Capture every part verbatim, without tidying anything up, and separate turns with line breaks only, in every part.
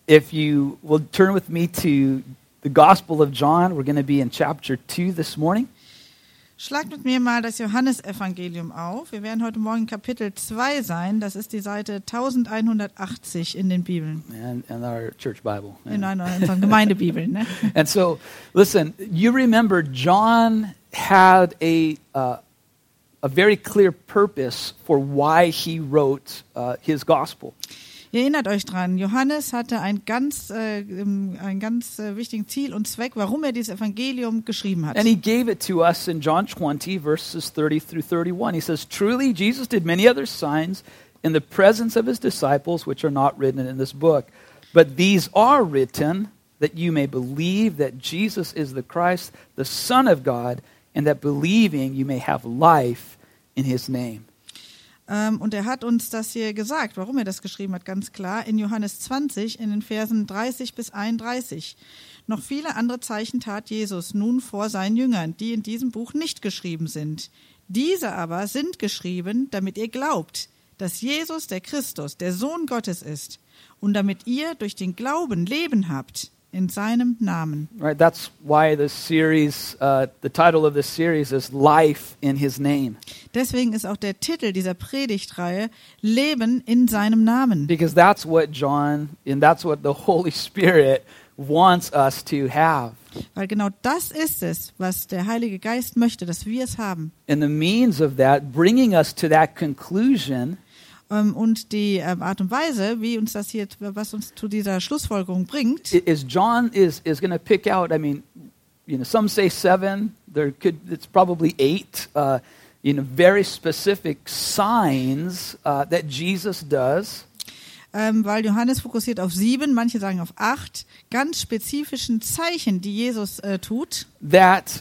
if you will turn with me to the Gospel of John, we're going to be in chapter two this morning.
Schlagt mit mir mal das Johannesevangelium auf. Wir werden heute Morgen Kapitel zwei sein. Das ist die Seite elfhundertachtzig in den Bibeln.
And, and our church Bible.
In einer unserer Gemeindebibeln. Ne?
And so, listen, you remember John had a uh, a very clear purpose for why he wrote uh, his gospel.
Ihr erinnert euch dran, Johannes hatte ein ganz, äh, ein ganz äh, wichtigen Ziel und Zweck, warum er dieses Evangelium geschrieben hat.
And he gave it to us in John twenty, verses thirty through thirty-one. He says, "Truly, Jesus did many other signs in the presence of his disciples, which are not written in this book. But these are written that you may believe that Jesus is the Christ, the Son of God, and that believing you may have life in his name."
Ähm, und er hat uns das hier gesagt, warum er das geschrieben hat, ganz klar, in Johannes zwanzig, in den Versen dreißig bis einunddreißig. Noch viele andere Zeichen tat Jesus nun vor seinen Jüngern, die in diesem Buch nicht geschrieben sind. Diese aber sind geschrieben, damit ihr glaubt, dass Jesus der Christus, der Sohn Gottes ist, und damit ihr durch den Glauben Leben habt in seinem Namen.
Right, that's why this series, uh, the title of this series is Life in His Name.
Deswegen ist auch der Titel dieser Predigtreihe Leben in seinem Namen.
Because that's what John, and that's what the Holy Spirit wants us to have.
Weil genau das ist es, was der Heilige Geist möchte, dass wir es haben.
And the means of that, bringing us to that conclusion,
Um, und die ähm, Art und Weise, wie uns das hier, was uns zu dieser Schlussfolgerung bringt,
is John is is going to pick out. I mean, you know, some say seven. There could it's probably eight. Uh, you know, very specific signs uh, that Jesus does.
ähm, weil Johannes fokussiert auf sieben, manche sagen auf acht, ganz spezifischen Zeichen, die Jesus äh, tut,
That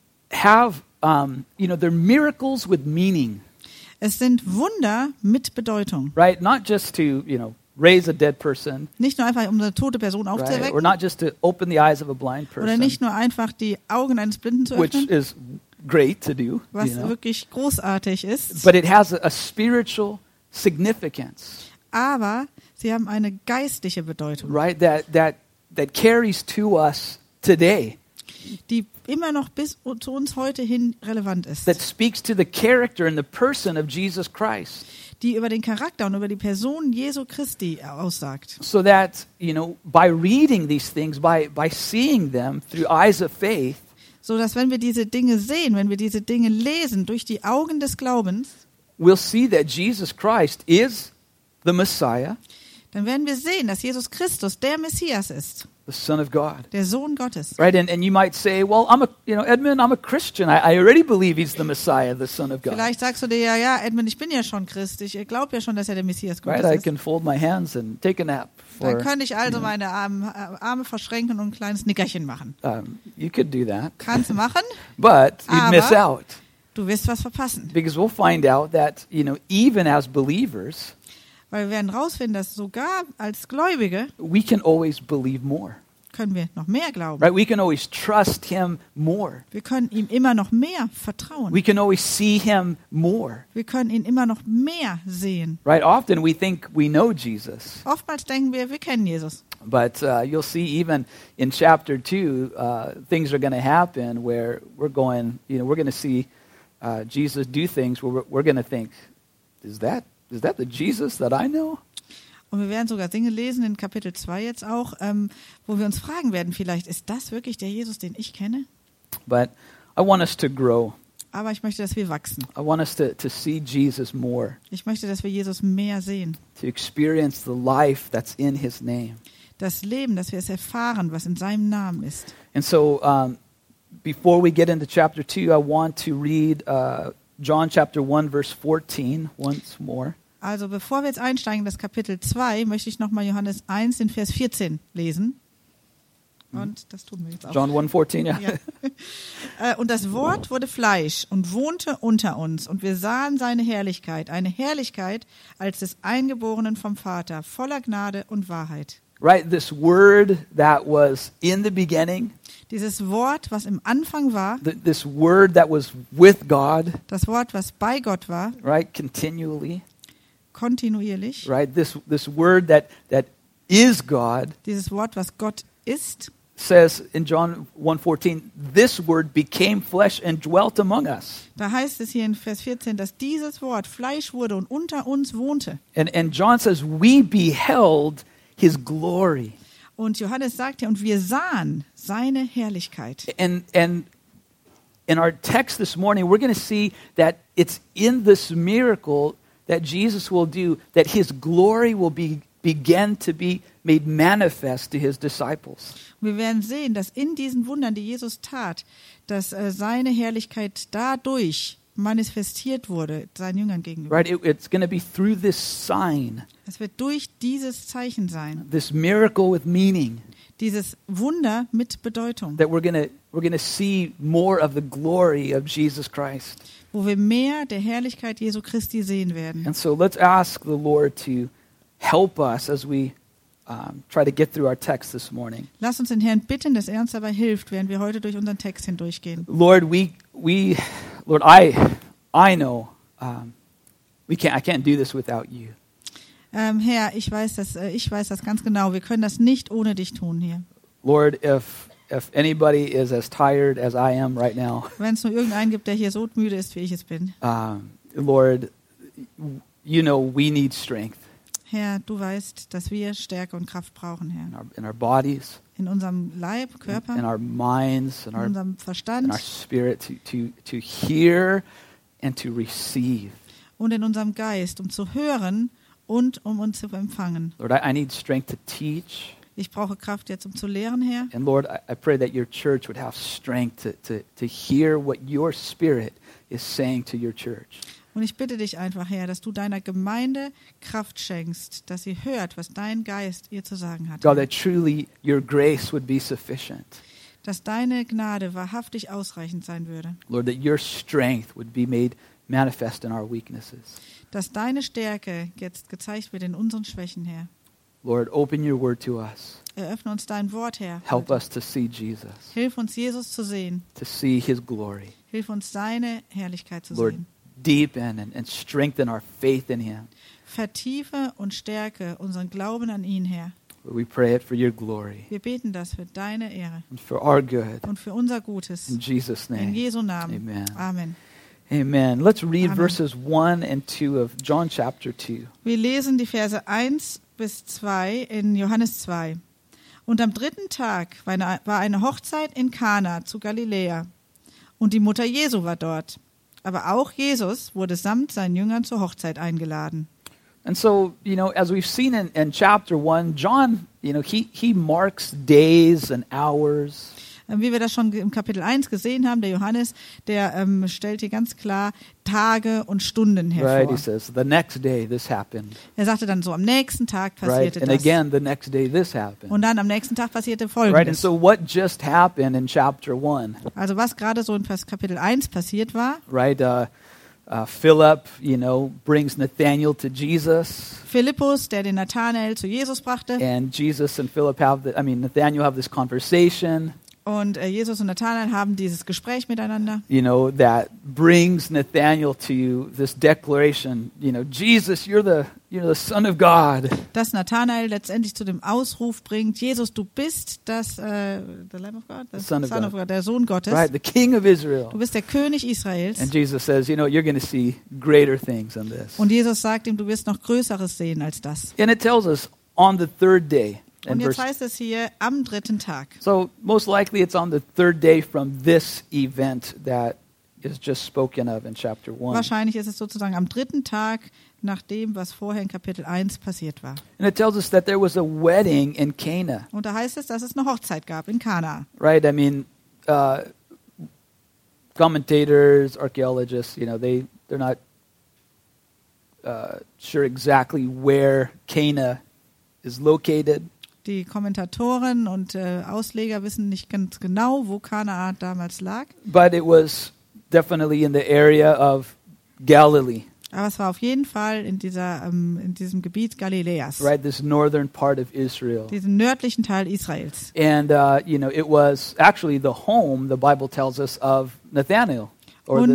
have um, you know, they're miracles with meaning.
Es sind Wunder mit Bedeutung.
Right? Not just to, you know, raise a dead person.
Nicht nur einfach, um eine tote Person
Right? Or
aufzuwecken,
not just to open the eyes of a blind person.
oder nicht nur einfach die Augen eines Blinden zu
Which
öffnen,
is great to do.
was
You know?
wirklich großartig ist,
But it has a, a spiritual significance.
aber sie haben eine geistliche Bedeutung,
Right? That that that carries to us today.
die immer noch bis zu uns heute hin relevant ist,
That speaks to the character and the person of Jesus Christ.
die über den Charakter und über die Person Jesu Christi aussagt.
So that, you know, by reading these things, by by seeing them through eyes of faith,
So dass wenn wir diese Dinge sehen, wenn wir diese Dinge lesen durch die Augen des Glaubens,
we'll see that Jesus Christ is the Messiah,
dann werden wir sehen, dass Jesus Christus der Messias ist,
the Son of God.
der Sohn Gottes.
Right? And and you might say, well, I'm a, you know, Edmund, I'm a Christian. I, I already believe he's the Messiah, the Son of God.
Vielleicht sagst du dir ja, ja, Edmund, ich bin ja schon Christ, ich glaube ja schon, dass er der Messias
Right?
Gottes
I
ist.
can fold my hands and take a nap.
Dann
For,
könnte ich also meine Arme, Arme verschränken und ein kleines Nickerchen machen.
um, you could do that,
Kannst du machen,
but you'd miss
Aber-
out.
du wirst was verpassen.
Because we'll find out that, you know, even as believers,
Weil wir werden rausfinden, dass sogar als Gläubige
we can always believe more.
können wir noch mehr glauben.
Right? We can always trust him more.
Wir können ihm immer noch mehr vertrauen.
We can always see him more.
Wir können ihn immer noch mehr sehen.
Right? Often we think we know Jesus,
Oftmals denken wir, wir kennen Jesus.
but uh, you'll see even in chapter two, uh, things are going to happen where we're going, you know, we're going to see uh, Jesus do things where we're, we're going to think, is that is that the Jesus that I know?
Und wir werden sogar Dinge lesen in Kapitel zwei jetzt auch, ähm, wo wir uns fragen werden, vielleicht ist das wirklich der Jesus, den ich kenne?
But I want us to grow.
Aber ich möchte, dass wir wachsen.
I want us to, to see Jesus more,
Ich möchte, dass wir Jesus mehr sehen.
to experience the life that's in his name.
Das Leben, dass wir es erfahren, was in seinem Namen ist.
And so um, before we get into chapter two, I want to read uh, John chapter one, verse fourteen once more.
Also bevor wir jetzt einsteigen in das Kapitel zwei, möchte ich nochmal Johannes eins, den Vers vierzehn lesen. Und das tun wir jetzt auch.
John one fourteen, yeah.
Ja. Äh, Und das Wort wurde Fleisch und wohnte unter uns, und wir sahen seine Herrlichkeit, eine Herrlichkeit als des Eingeborenen vom Vater, voller Gnade und Wahrheit.
Right, this word that was in the beginning,
Dieses Wort, was im Anfang war,
th- this word that was with God,
das Wort, was bei Gott war,
right, continually,
kontinuierlich,
right, this this word that that is God,
dieses Wort, was Gott ist,
says in John one fourteen, this word became flesh and dwelt among us.
da heißt es hier in Vers vierzehn, dass dieses Wort Fleisch wurde und unter uns wohnte.
And, and John says, we beheld his glory.
Und Johannes sagt ja, und wir sahen seine Herrlichkeit.
And, and in our text this morning, we're going to see that it's in this miracle that Jesus will do, that his glory will be begin to be made manifest to his disciples.
Wir werden sehen, dass in diesen Wundern, die Jesus tat, dass äh, seine Herrlichkeit dadurch manifestiert wurde, seinen Jüngern gegenüber.
Right? It, it's going to be through this sign,
Es wird durch dieses Zeichen sein,
this miracle with meaning,
dieses Wunder mit Bedeutung,
that we're going to we're going to see more of the glory of Jesus Christ.
wo wir mehr der Herrlichkeit Jesu Christi sehen werden.
And so let's ask the Lord to help us as we um, try to get through our text this morning.
Lass uns den Herrn bitten, dass er uns dabei hilft, während wir heute durch unseren Text hindurchgehen.
Lord, we we Lord, I I know um, we can't I can't do this without you.
Ähm, Herr, ich weiß, das, äh, ich weiß das ganz genau. Wir können das nicht ohne dich tun hier.
Lord, if if anybody is as tired as I am right now,
Wenn es nur irgendeinen gibt, der hier so müde ist, wie ich es bin.
um, Lord, you know we need strength
Herr, du weißt, dass wir Stärke und Kraft brauchen, Herr.
in our in our bodies,
In unserem Leib, Körper,
in our minds, in
in
our
unserem
in
Verstand
our spirit to to to hear and to receive.
und in unserem Geist, um zu hören und um uns zu empfangen.
Lord, I, I need strength to teach.
Ich brauche Kraft jetzt, um zu lehren, Herr.
And Lord, I, I pray that your church would have strength to, to, to hear what your spirit is saying to your church.
Und ich bitte dich einfach, Herr, dass du deiner Gemeinde Kraft schenkst, dass sie hört, was dein Geist ihr zu sagen hat.
God, that truly your grace would be sufficient.
Dass deine Gnade wahrhaftig ausreichend sein würde.
Lord, that your strength would be made manifest in our weaknesses.
Dass deine Stärke jetzt gezeigt wird in unseren Schwächen, Herr.
Lord, open your word to us.
Eröffne uns dein Wort, Herr.
Help us to see Jesus,
Hilf uns, Jesus zu sehen.
to see his glory.
Hilf uns, seine Herrlichkeit zu
Lord,
sehen.
deepen and, and strengthen our faith in him.
Vertiefe und stärke unseren Glauben an ihn, Herr.
We pray it for your glory
Wir beten das für deine Ehre
and for our good.
und für unser Gutes.
In Jesus'
In
name.
Jesu Namen.
Amen.
Amen.
Amen. Let's read
Amen.
verses one and two of John chapter two.
Wir lesen die Verse eins bis zwei in Johannes zwei. Und am dritten Tag war eine, war eine Hochzeit in Kana zu Galiläa. Und die Mutter Jesu war dort. Aber auch Jesus wurde samt seinen Jüngern zur Hochzeit eingeladen.
And so, you know, as we've seen in, in chapter one, John, you know, he, he marks days and hours.
Wie wir das schon im Kapitel eins gesehen haben, der Johannes, der ähm, stellt hier ganz klar Tage und Stunden
Right?
hervor.
He says, the next day this happened.
Er sagte dann so, am nächsten Tag
Right?
passierte
And
das.
again, the next day this happened.
Und dann am nächsten Tag passierte
Right? And
Folgendes.
so what just happened in chapter one,
Also was gerade so in Kapitel eins passiert war,
right? Uh, uh, Philip, you know, brings Nathanael to Jesus.
Philippus, der den Nathanael zu Jesus brachte,
And Jesus and Philip have, the, I mean, Nathanael have this conversation.
und äh, Jesus und Nathanael haben dieses Gespräch miteinander.
You know, that brings Nathanael to this declaration, you know, Jesus, you're the, you're the Son of God.
Dass Nathanael letztendlich zu dem Ausruf bringt, Jesus, du bist das, äh, the Lamb of God, the
Son of God.
God, der Sohn Gottes.
Right, the King of Israel.
Du bist der König Israels.
And Jesus says, you know, you're going to see greater things than this.
Und Jesus sagt ihm, du wirst noch Größeres sehen als das.
And it tells us on the third day.
Und
in
jetzt
verse-
heißt es hier, am dritten Tag.
so most likely it's on the third day from this event that is just spoken of in chapter one.
Wahrscheinlich ist es sozusagen am dritten Tag nach dem, was vorher in Kapitel eins passiert war.
And it tells us that there was a wedding in Cana.
Und da heißt es, dass es eine Hochzeit gab in Kana.
Right? I mean, uh, commentators, archaeologists, you know, they, they're not uh, sure exactly where Cana is located.
Die Kommentatoren und äh, Ausleger wissen nicht ganz genau, wo Kanaan damals lag.
But it was definitely in the area of Galilee,
Aber es war auf jeden Fall in, dieser, ähm, in diesem Gebiet Galiläas,
right? This northern part of Israel.
diesem nördlichen Teil Israels.
And, uh, you know, it was actually the home, the Bible tells us, of Nathanael. Or the,
Und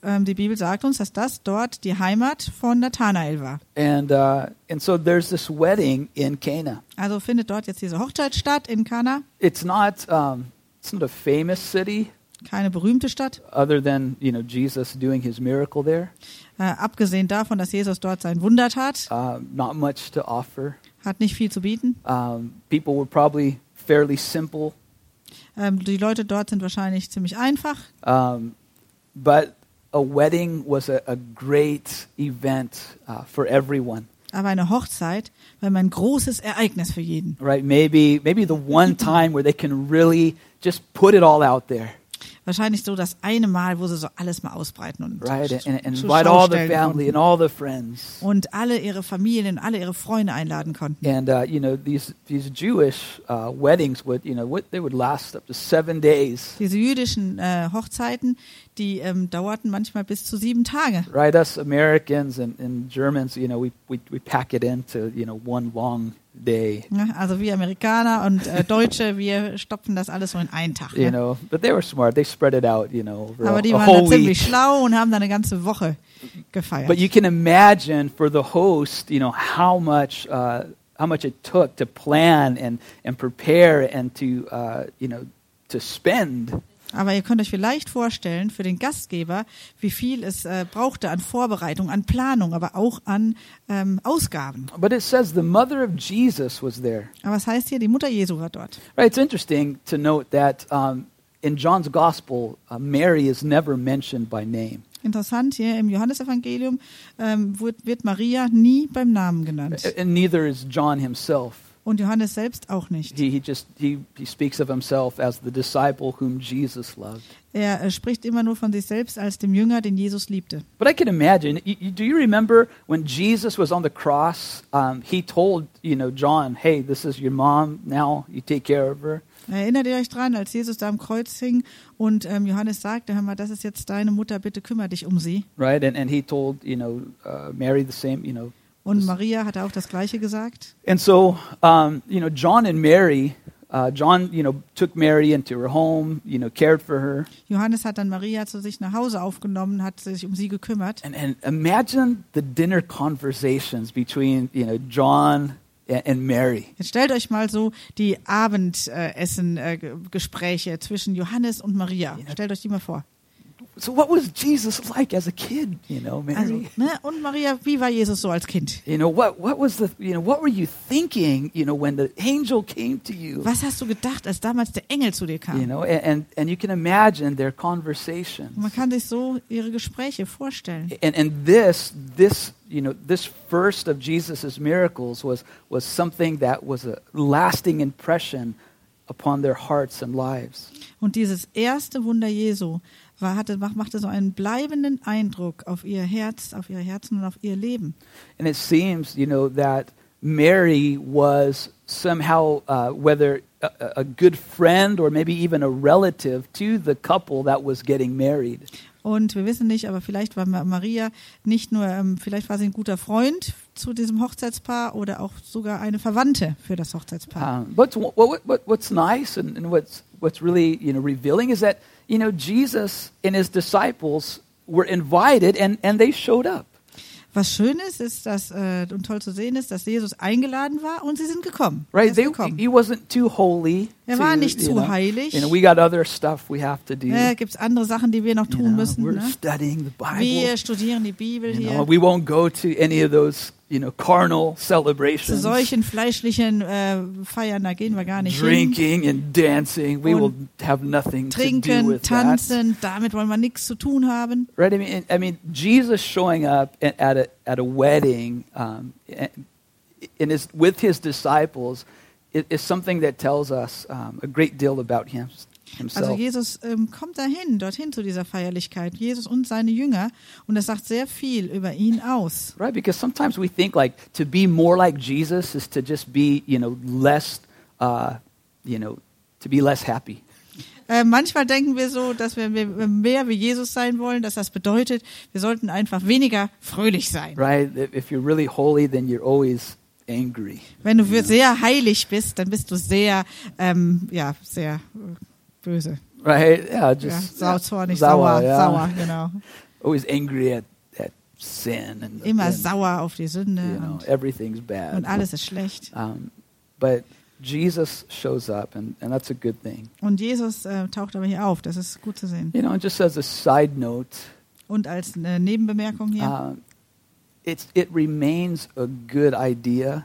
ähm, die Bibel sagt uns, dass das dort die Heimat von Nathanael war.
And uh, and so there's this wedding in Cana.
Also findet dort jetzt diese Hochzeit statt in Kana.
It's not um, it's not a famous city,
Keine berühmte Stadt,
other than you know Jesus doing his miracle there.
äh, abgesehen davon, dass Jesus dort sein Wunder tat,
Uh, not much to offer.
hat nicht viel zu bieten.
Um, people were probably fairly simple,
Ähm, die Leute dort sind wahrscheinlich ziemlich einfach,
um, but a wedding was a, a great event uh, for everyone.
aber eine Hochzeit war immer ein großes Ereignis für jeden.
Right? Maybe maybe the one time where they can really just put it all out there.
Wahrscheinlich so das eine Mal, wo sie so alles mal ausbreiten und
Right, and, and, and
zur
invite
Schau
all the
stellen
family and
konnten.
all the friends.
Und alle ihre Familien, alle ihre Freunde einladen konnten.
And uh, you know these these Jewish uh, weddings would you know what they would last up to seven days.
Diese jüdischen äh, Hochzeiten, die ähm, dauerten manchmal bis zu sieben Tage.
Right, us Americans and, and Germans, you know, we, we we pack it into you know one long day.
Ja, also wir Amerikaner und äh, Deutsche, wir stopfen das alles so in einen Tag.
You
Ne?
know, but they were smart. They spread it out, you know, over
Aber
a,
die
a
waren da
whole
ziemlich
week.
schlau und haben da eine ganze Woche gefeiert.
But you can imagine for the host, you know, how much uh, how much it took to plan and and prepare and to uh, you know to spend.
Aber ihr könnt euch vielleicht vorstellen, für den Gastgeber, wie viel es äh, brauchte an Vorbereitung, an Planung, aber auch an ähm, Ausgaben.
But it says the mother of Jesus was there.
Aber es heißt hier, die Mutter Jesu war dort.
Right. It's interesting to note that um, in John's gospel, uh, Mary is never mentioned by name.
Interessant, hier im Johannesevangelium ähm, wird, wird Maria nie beim Namen genannt.
And neither is John himself.
Und Johannes selbst auch nicht.
He, he just he, he speaks of himself as the disciple whom Jesus loved.
Er äh, spricht immer nur von sich selbst als dem Jünger, den Jesus liebte.
But I can imagine. You, you, do you remember when Jesus was on the cross? Um, he told you know John, "Hey, this is your mom. Now you take care of her."
Erinnert ihr euch dran, als Jesus da am Kreuz hing und ähm, Johannes sagte, hör mal, das ist jetzt deine Mutter, bitte kümmere dich um sie.
Right, and and he told you know uh, Mary the same. You know,
Und Maria hat auch das Gleiche gesagt.
and so um, you know John and Mary. Uh, John, you know, took Mary into her home. You know, cared for her.
Johannes hat dann Maria zu sich nach Hause aufgenommen, hat sich um sie gekümmert.
And and imagine the dinner conversations between you know John and, and Mary.
Jetzt stellt euch mal so die Abendessen-Gespräche zwischen Johannes und Maria. Stellt euch die mal vor.
So what was Jesus like as a kid? You know, Mary.
Also, ne? Und Maria, wie war Jesus so als Kind?
You know what? What was the? You know what were you thinking? You know when the angel came to you.
Was hast du gedacht, als damals der Engel zu dir kam?
You know, and and, and you can imagine their conversations.
Und man kann sich so ihre Gespräche vorstellen.
And and this this you know this first of Jesus's miracles was was something that was a lasting impression upon their hearts and lives.
Und dieses erste Wunder Jesu war, hatte, machte so einen bleibenden Eindruck auf ihr Herz, auf ihre Herzen und auf ihr Leben.
And it seems, you know, that Mary was somehow, uh, whether a, a good friend or maybe even a relative to the couple that was getting married.
Und wir wissen nicht, aber vielleicht war Maria nicht nur, ähm, vielleicht war sie ein guter Freund zu diesem Hochzeitspaar oder auch sogar eine Verwandte für das Hochzeitspaar.
Um, but what, what, what's nice and, and what's what's really you know revealing is that you know Jesus and his disciples were invited and and they showed up.
Was schön ist, ist dass, äh, und toll zu sehen ist, dass Jesus eingeladen war und sie sind gekommen. Er
Right?
ist
They,
gekommen.
he wasn't too holy.
Er
to,
war nicht
you
zu
know,
heilig.
You know, we got other stuff we have to do.
Äh, Gibt es andere Sachen, die wir noch
You
tun
know,
müssen.
we're
Ne?
studying the Bible.
Wir studieren die Bibel
You
hier.
know, we won't go to any of those, you know, carnal
Zu
celebrations,
solchen fleischlichen äh, Feiern, da gehen wir gar nicht hin.
drinking and dancing. We will
Und
have nothing to do
Trinken,
with that.
tanzen, damit wollen wir nichts zu tun haben.
Right? I mean, I mean, Jesus showing up at at a at a wedding, um, and is with his disciples, is, is something that tells us um, a great deal about him himself.
Also Jesus ähm, kommt dahin, dorthin zu dieser Feierlichkeit, Jesus und seine Jünger, und das sagt sehr viel über ihn aus.
Right, because sometimes we think like to be more like Jesus is to just be, you know, less, uh, you know, to be less happy.
Äh, manchmal denken wir so, dass wir mehr wie Jesus sein wollen, dass das bedeutet, wir sollten einfach weniger fröhlich sein.
Right, if if you're really holy, then you're always angry.
Wenn du sehr heilig bist, dann bist du sehr, ähm, ja, sehr äh, böse.
Right, yeah,
Ja,
just
sau, zornig,
sauer,
sauer,
yeah.
sauer, genau.
always angry at, at sin and,
Immer
and
sauer auf die Sünde
you know,
und,
everything's bad.
und alles ist schlecht.
Um, but Jesus shows up, and, and that's a good thing.
Und Jesus äh, taucht aber hier auf, das ist gut zu sehen.
You know, and just as a side note,
Und als eine Nebenbemerkung hier,
uh, it's, it remains a good idea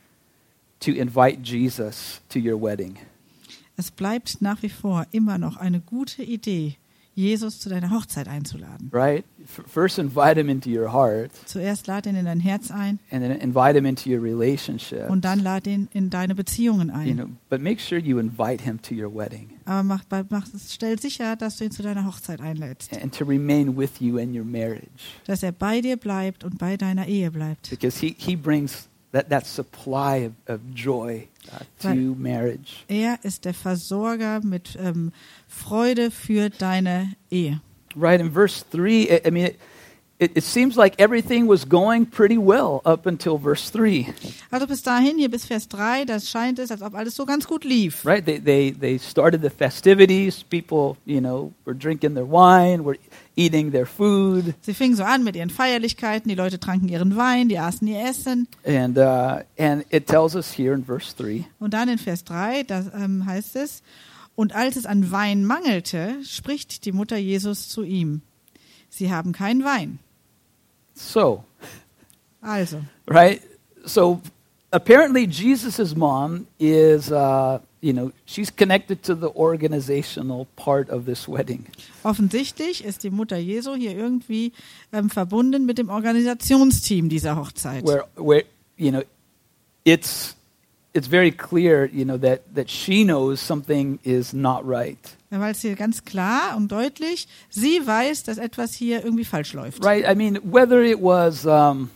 to invite Jesus to your wedding.
es bleibt nach wie vor immer noch eine gute Idee, Jesus zu deiner Hochzeit einzuladen.
Right? F- first invite him into your heart,
Zuerst lad ihn in dein Herz ein
and then invite him into your relationship.
und dann lad ihn in deine Beziehungen
You
ein.
know, but make sure you invite him to your wedding
Aber mach, mach, stell sicher, dass du ihn zu deiner Hochzeit einlädst.
and to remain with you in your marriage,
Dass er bei dir bleibt und bei deiner Ehe bleibt.
because he, he brings that, that supply of, of joy uh, to
Weil-
marriage.
Er ist der Versorger mit ähm, Freude für deine Ehe.
Right, in verse three, I I mean, it, it, it seems like everything was going pretty well up until verse three.
Also bis dahin, hier bis Vers drei, das scheint es, als ob alles so ganz gut lief.
Right, they, they, they started the festivities. People, you know, were drinking their wine, were eating their food.
Sie fingen so an mit ihren Feierlichkeiten, die Leute tranken ihren Wein, die aßen ihr Essen.
And, uh, and it tells us here in verse three,
Und dann in Vers drei, da ähm, heißt es, und als es an Wein mangelte, spricht die Mutter Jesus zu ihm. Sie haben keinen Wein.
so,
Also,
right? So apparently Jesus' mom is, uh, you know, she's connected to the organizational part of this wedding.
offensichtlich ist die Mutter Jesu hier irgendwie ähm, verbunden mit dem Organisationsteam dieser Hochzeit.
Where, where, you know, it's, it's very clear, you know, that, that she knows something is not right.
Ja, weil es hier ganz klar und deutlich, sie weiß, dass etwas hier irgendwie falsch läuft.
Right? I mean, whether it was um,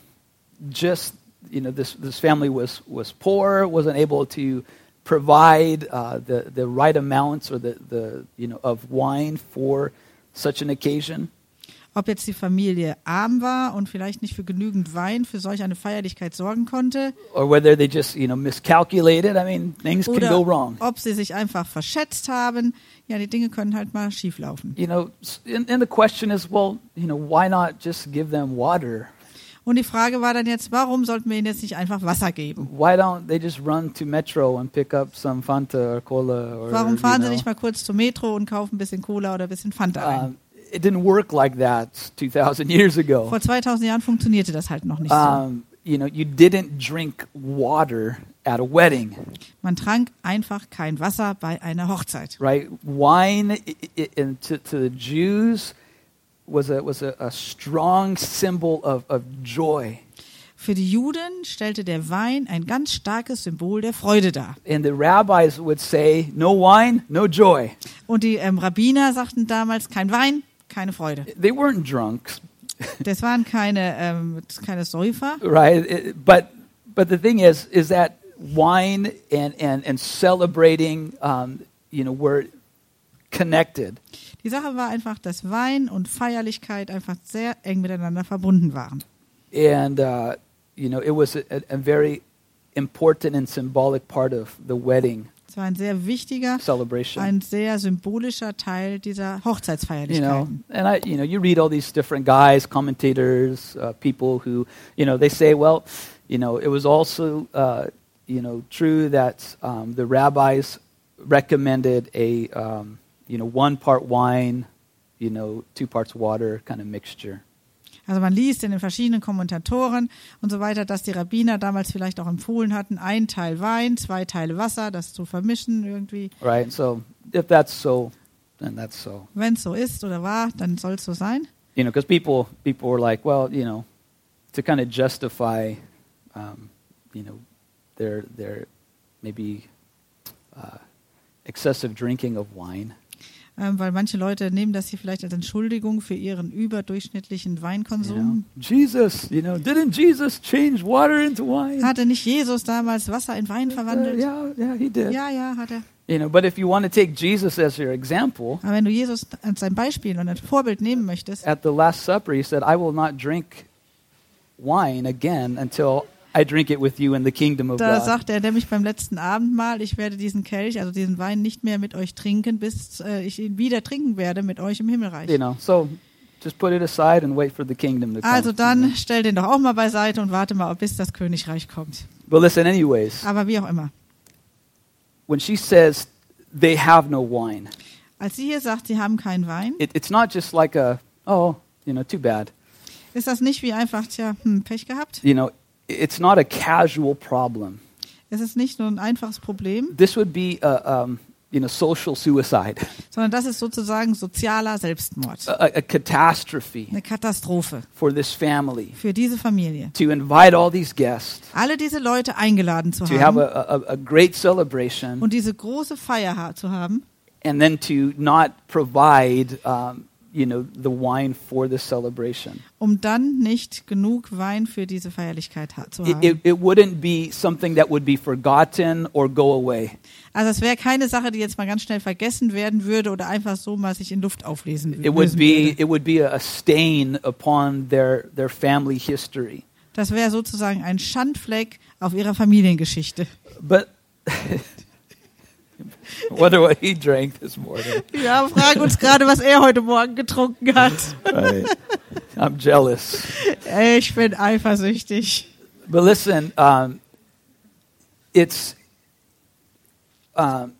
just, you know, this, this family was, was poor, wasn't able to provide uh, the, the right amounts or the, the, you know, of wine for such an occasion.
Ob jetzt die Familie arm war und vielleicht nicht für genügend Wein für solch eine Feierlichkeit sorgen konnte,
Or whether they just, you know, miscalculated. I mean, things can
oder
go wrong.
ob sie sich einfach verschätzt haben. Ja, die Dinge können halt mal schieflaufen.
You know, s- and, and the question is, well, you know, why not just give them water?
Und die Frage war dann jetzt, warum sollten wir ihnen jetzt nicht einfach Wasser geben?
Why don't they just run to Metro and pick up some Fanta or Cola? Or,
Warum fahren
you
sie
know,
nicht mal kurz zum Metro und kaufen ein bisschen Cola oder ein bisschen Fanta ein?
um, it didn't work like that two thousand years ago.
Vor zweitausend Jahren funktionierte das halt noch nicht so.
Um, you know, you didn't drink water at a wedding,
Man trank einfach kein Wasser bei einer Hochzeit.
right? Wine i- i- i- to, to the Jews was a was a, a strong symbol of, of joy,
Für die Juden stellte der Wein ein ganz starkes Symbol der Freude dar.
and the rabbis would say, "No wine, no joy."
Und die ähm, Rabbiner sagten damals, kein Wein, keine Freude.
They weren't drunk,
Das waren keine, ähm, keine Säufer.
right? It- but but the thing is, is that wine and and and celebrating, um, you know, were connected.
Die Sache war einfach, dass Wein und Feierlichkeit einfach sehr eng miteinander verbunden waren.
And, uh, you know, it was a, a very important and symbolic part of the wedding
Es war ein sehr wichtiger,
celebration.
ein sehr symbolischer Teil dieser
You know,
Hochzeitsfeierlichkeiten.
and I, you know, you read all these different guys, commentators, uh, people who, you know, they say, well, you know, it was also, uh, you know, true that um, the rabbis recommended a, um, you know, one part wine, you know, two parts water kind of mixture.
Also man liest in den verschiedenen Kommentatoren und so weiter, dass die Rabbiner damals vielleicht auch empfohlen hatten, ein Teil Wein, zwei Teile Wasser, das zu vermischen irgendwie.
Right? So if that's so, then that's so.
Wenn es so ist oder war, dann soll es so sein.
You know, because people people were like, well, you know, to kind of justify, um, you know, their their maybe uh, excessive drinking of wine.
Ähm, weil manche Leute nehmen das hier vielleicht als Entschuldigung für ihren überdurchschnittlichen
You know?
Weinkonsum.
Jesus, you know, didn't Jesus change water into wine?
Hatte nicht Jesus damals Wasser in Wein
Uh,
verwandelt?
yeah, yeah, he did.
Ja, ja, hat er.
You know, but if you want to take Jesus as your example,
Aber wenn du Jesus als sein Beispiel und als Vorbild nehmen möchtest,
at the Last Supper, he said, "I will not drink wine again until I drink it with you in the kingdom of
da
God."
sagt er nämlich beim letzten Abendmahl, ich werde diesen Kelch, also diesen Wein nicht mehr mit euch trinken, bis äh, ich ihn wieder trinken werde mit euch im Himmelreich.
You know, so just put it aside and wait for the kingdom to come.
Also dann stell den doch auch mal beiseite und warte mal, bis das Königreich kommt.
But listen, anyways,
Aber wie auch immer.
when she says they have no wine,
Als sie hier sagt, sie haben keinen Wein,
it, it's not just like a, oh, you know, too bad.
ist das nicht wie einfach, tja, hm, Pech gehabt.
You know, it's not a casual problem.
Es ist nicht nur ein einfaches Problem,
This would be a, um, you know, social suicide,
sondern das ist sozusagen sozialer Selbstmord.
a, a catastrophe
Eine Katastrophe
for this family
für diese Familie.
to invite all these guests,
Alle diese Leute eingeladen zu
to have
haben
a, a, a great celebration,
und diese große Feier ha- zu haben
and then to not provide, um, you know, the wine for the celebration.
um dann nicht genug Wein für diese Feierlichkeit ha- zu
It,
haben.
it, it wouldn't be something that would be forgotten or go away.
Also es wäre keine Sache, die jetzt mal ganz schnell vergessen werden würde oder einfach so mal sich in Luft auflesen
It would
lösen
be
würde.
it would be a stain upon their their family history.
Das wäre sozusagen ein Schandfleck auf ihrer Familiengeschichte.
But wonder what he drank this morning.
Ja, fragen uns gerade, was er heute Morgen getrunken hat.
Right. I'm jealous.
Ich bin eifersüchtig.
But listen, um, it's um,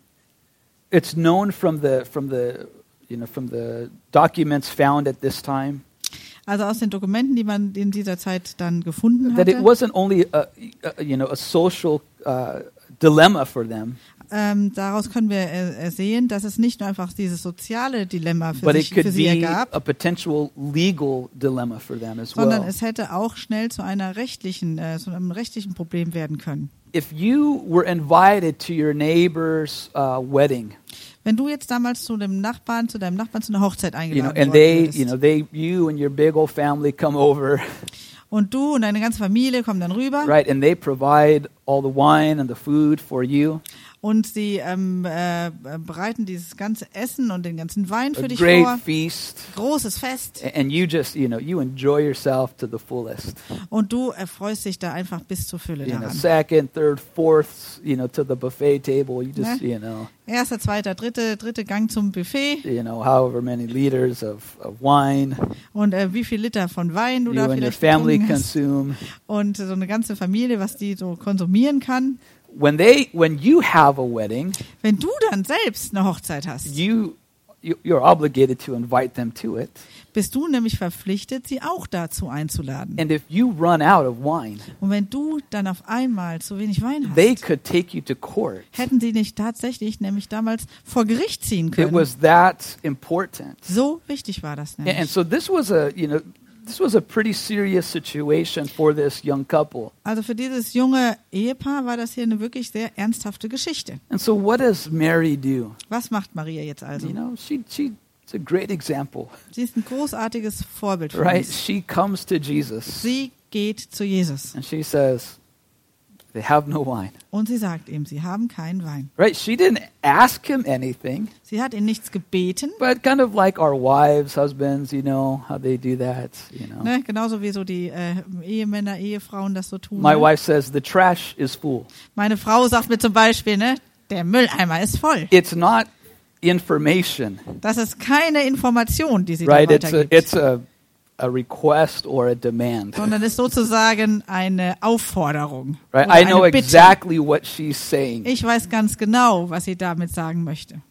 it's known from the from the you know from the documents found at this time
Also aus den Dokumenten, die man in dieser Zeit dann gefunden
that it
hatte,
wasn't only a, a you know a social uh, dilemma for them,
ähm, daraus können wir äh, sehen, dass es nicht nur einfach dieses soziale Dilemma für,
but
sich,
it
für
could
sie
be
ergab,
a potential legal dilemma for them as
sondern
well.
es hätte auch schnell zu einer rechtlichen, äh, zu einem rechtlichen Problem werden können.
If you were invited to your neighbor's uh, wedding,
Wenn du jetzt damals zu dem Nachbarn, zu deinem Nachbarn zu einer Hochzeit
you know,
eingeladen
and
worden
they,
würdest,
you know, they, you and your big old family come over,
und du und deine ganze Familie kommen dann rüber,
right? And they provide all the wine and the food for you.
und sie ähm, äh, bereiten dieses ganze Essen und den ganzen Wein
A
für dich
great
vor.
feast,
Großes Fest.
and you just, you know, you enjoy yourself to the fullest.
Und du erfreust dich da einfach bis zur Fülle
You know,
daran.
second, third, fourth, you know, to the buffet table. You just,
Ne?
you know,
Erster, zweiter, dritte, dritte Gang zum Buffet.
you know, however many liters of, of wine
Und äh, wie viel Liter von Wein du
you
da
and your
vielleicht
family
getrunken hast.
consume.
Und so eine ganze Familie, was die so konsumieren kann.
When they, when you have a wedding,
Wenn du dann selbst eine Hochzeit hast,
you, you you're obligated to invite them to it.
bist du nämlich verpflichtet, sie auch dazu einzuladen.
And if you run out of wine,
Und wenn du dann auf einmal zu wenig Wein
they
hast,
could take you to court.
hätten sie nicht tatsächlich nämlich damals vor Gericht ziehen
It
können.
was that important.
So wichtig war das
And, and
nämlich.
so this was a, you know, this was a pretty serious situation for this young couple.
Also für dieses junge Ehepaar war das hier eine wirklich sehr ernsthafte Geschichte.
And so what does Mary do?
Was macht Maria jetzt also?
You know, she she it's a great example,
Sie ist ein großartiges Vorbild für
right?
uns.
She comes to Jesus
Sie geht zu Jesus
and she says, they have no wine.
und sie sagt ihm, sie haben keinen Wein.
Right? She didn't ask him anything,
Sie hat ihn nichts gebeten,
but kind of like our wives, husbands, you know, how they do that, you know.
ne? Genauso wie so die äh, Ehemänner, Ehefrauen das so tun.
My
Ne?
wife says the trash is full.
Meine Frau sagt mir zum Beispiel, ne, der Mülleimer ist voll.
It's not information,
Das ist keine Information, die sie
right?
da
It's a,
weitergibt,
it's a, a request or a demand,
sondern ist sozusagen eine Aufforderung.
right?
oder
I know
eine Bitte.
exactly what she's saying.
Ich weiß ganz genau, was sie damit sagen möchte.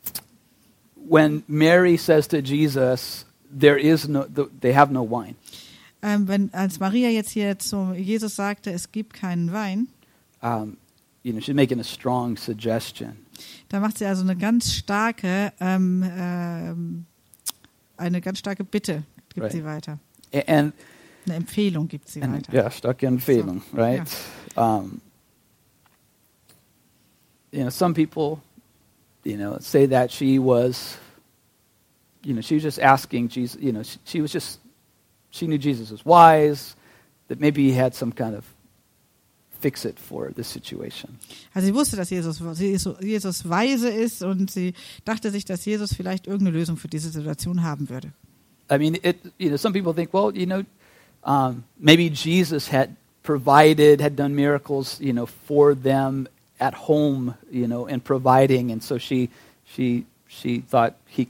When Mary says to Jesus, there is no, they have no wine.
Ähm, wenn, als Maria jetzt hier zu Jesus sagte, es gibt keinen Wein,
Um, you know, she's making a strong suggestion.
da macht sie also eine ganz starke, ähm, ähm, eine ganz starke Bitte, gibt
Right.
sie weiter.
A- And,
Eine Empfehlung gibt sie
and
weiter.
yeah, stuck in feeling, right? Um, you know, some people, you know, say that she was, you know, she was just asking Jesus, you know, she, she was just, she knew Jesus was wise, that maybe he had some kind of fix it for this situation.
Also sie wusste, dass Jesus, Jesus weise ist und sie dachte sich, dass Jesus vielleicht irgendeine Lösung für diese Situation haben würde.
I mean, it, you know, some people think, well, you know, um, maybe Jesus had provided, had done miracles, you know, for them at home, you know, and providing, and so she, she, she thought he could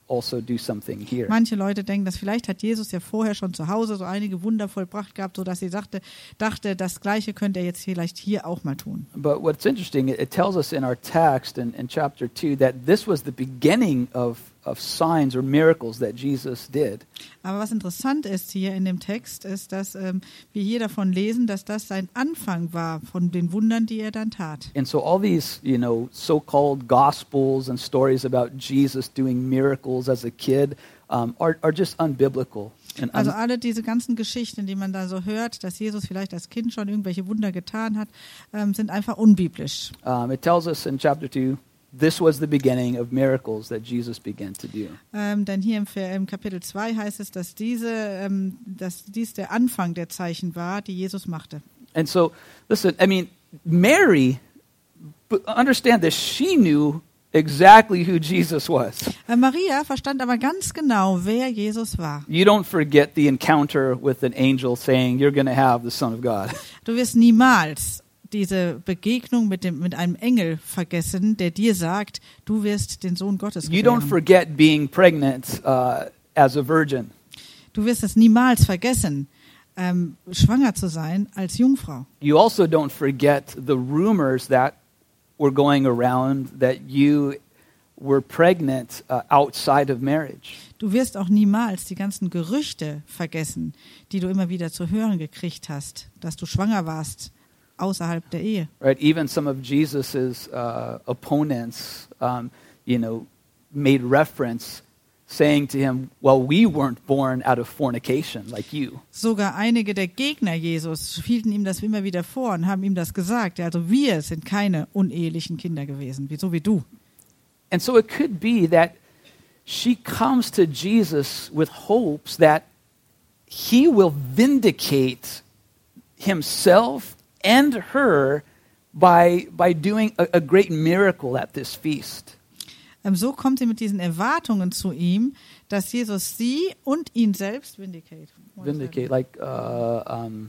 also do something here.
Manche Leute denken, dass vielleicht hat Jesus ja vorher schon zu Hause so einige Wunder vollbracht gehabt, sodass sie dachte, dachte, das Gleiche könnte er jetzt vielleicht hier auch mal tun.
But what's interesting, it, it tells us in our text in, in chapter two that this was the beginning of, of signs or miracles that Jesus did.
Aber was interessant ist hier in dem Text, ist, dass ähm, wir hier davon lesen, dass das sein Anfang war von den Wundern, die er dann tat.
And so all these, you know, so-called gospels and stories about Jesus doing miracles as a kid um, are, are just unbiblical. And
Also
un-
alle diese ganzen Geschichten, die man da so hört, dass Jesus vielleicht als Kind schon irgendwelche Wunder getan hat, ähm, sind einfach unbiblisch.
um, it tells us in chapter two, this was the beginning of miracles that Jesus began to do.
Ähm, denn hier im, Ver- im Kapitel zwei heißt es, dass, diese, ähm, dass dies der Anfang der Zeichen war, die Jesus machte.
And so, listen, I mean, Mary, but understand that she knew exactly who Jesus was.
Äh, Maria verstand aber ganz genau, wer Jesus war.
You don't forget the encounter with an angel saying, you're going to have the Son of God.
Du wirst niemals diese Begegnung mit, dem, mit einem Engel vergessen, der dir sagt, du wirst den Sohn Gottes
You don't
gebären.
forget being pregnant uh, as a virgin.
Du wirst es niemals vergessen, ähm, schwanger zu sein als Jungfrau.
You also don't forget the rumors that were going around that you were pregnant uh, outside of marriage.
Du wirst auch niemals die ganzen Gerüchte vergessen, die du immer wieder zu hören gekriegt hast, dass du schwanger warst außerhalb der Ehe.
Right? Even some of Jesus's uh, opponents, um, you know, made reference saying to him, well, we weren't born out of fornication like you.
Sogar einige der Gegner Jesus hielten ihm das immer wieder vor und haben ihm das gesagt. Ja, also wir sind keine unehelichen Kinder gewesen, wie, so wie du.
And so it could be that she comes to Jesus with hopes that he will vindicate himself and her by, by doing a, a great miracle at this feast.
Ähm, so kommt sie mit diesen Erwartungen zu ihm, dass Jesus sie und ihn selbst vindicate.
Vindicate, like, uh, um,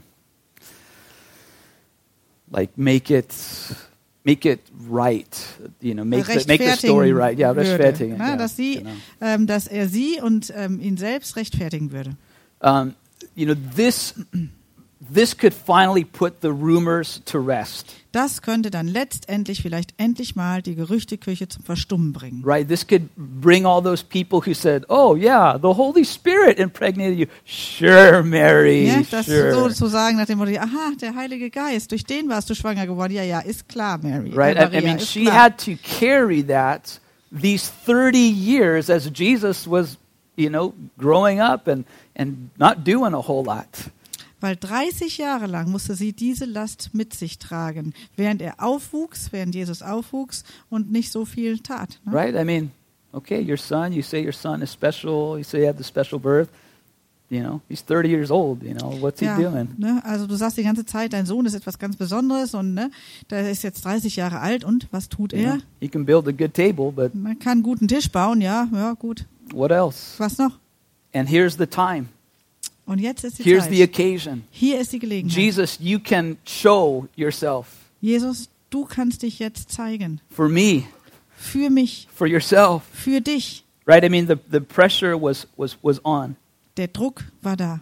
like make it, make it right, you know, make the, make the story right. Ja, rechtfertigen.
Na,
Ja,
dass, sie,
genau.
ähm, dass er sie und ähm, ihn selbst rechtfertigen würde.
Um, you know, this, this could finally put the rumors to rest.
Das könnte dann letztendlich vielleicht endlich mal die Gerüchteküche zum Verstummen bringen.
Right, this could bring all those people who said, "Oh yeah, the Holy Spirit impregnated you." Sure, Mary.
Ja, das
sure.
so zu sagen nach dem Motto, aha, der Heilige Geist, durch den warst du schwanger geworden. Ja, ja, ist klar, Mary.
Right,
Äh,
I,
Maria,
I mean,
ist
she
klar.
had to carry that these thirty years as Jesus was, you know, growing up and and not doing a whole lot.
Weil dreißig Jahre lang musste sie diese Last mit sich tragen, während er aufwuchs, während Jesus aufwuchs und nicht so viel tat. Ne?
Right, I mean, okay, your son. You say your son is special. You say he had the special birth. You know, he's thirty years old. You know, what's he
Ja,
doing?
ne? Also du sagst die ganze Zeit, dein Sohn ist etwas ganz Besonderes und ne, der ist jetzt dreißig Jahre alt und was tut
You
er?
know, he can build a good table, but
Man kann einen guten Tisch bauen, ja, ja gut.
what else?
Was noch?
And here's the time.
Und jetzt ist die
Here's the
Zeit.
occasion.
Hier ist die Gelegenheit.
Jesus, you can show yourself
Jesus, du kannst dich jetzt zeigen.
for me,
Für mich,
for yourself.
für dich.
Right? I mean, the, the pressure was, was, was on.
Der Druck war da.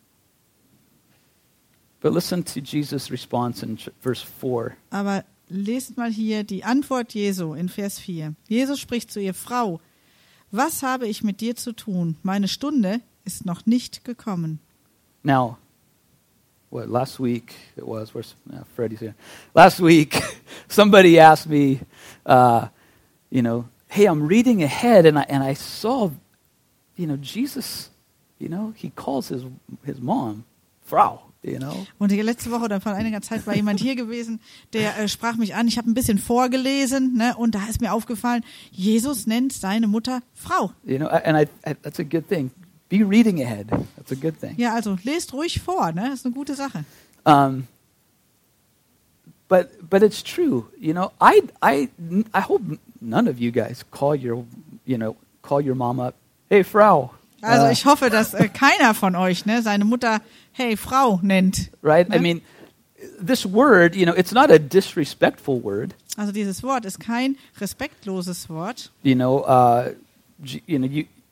But listen to Jesus' response in ch- verse four.
Aber lest mal hier die Antwort Jesu in Vers vier. Jesus spricht zu ihr, Frau, was habe ich mit dir zu tun? Meine Stunde ist noch nicht gekommen.
Now, what, last week it was, where's, uh, Freddie's here. Last week, somebody asked me, uh, you know, hey, I'm reading ahead and I, and I saw, you know, Jesus, you know, he calls his, his mom Frau, you know.
Und die letzte Woche oder vor einiger Zeit war jemand hier gewesen, der äh, sprach mich an. Ich habe ein bisschen vorgelesen, ne, und da ist mir aufgefallen, Jesus nennt seine Mutter Frau.
You know, and I, I, that's a good thing. Be reading ahead. That's a good thing.
Ja, also lest ruhig vor, ne, ist eine gute Sache.
Um, but but it's true. You know, I I I hope none of you guys call your you know call your mom up. Hey, Frau.
Also
Uh,
ich hoffe, dass äh, keiner von euch, ne, seine Mutter, hey, Frau nennt.
right. I
Ne?
mean, this word, you know, it's not a disrespectful word.
Also dieses Wort ist kein respektloses Wort.
You know, uh, J- you know, you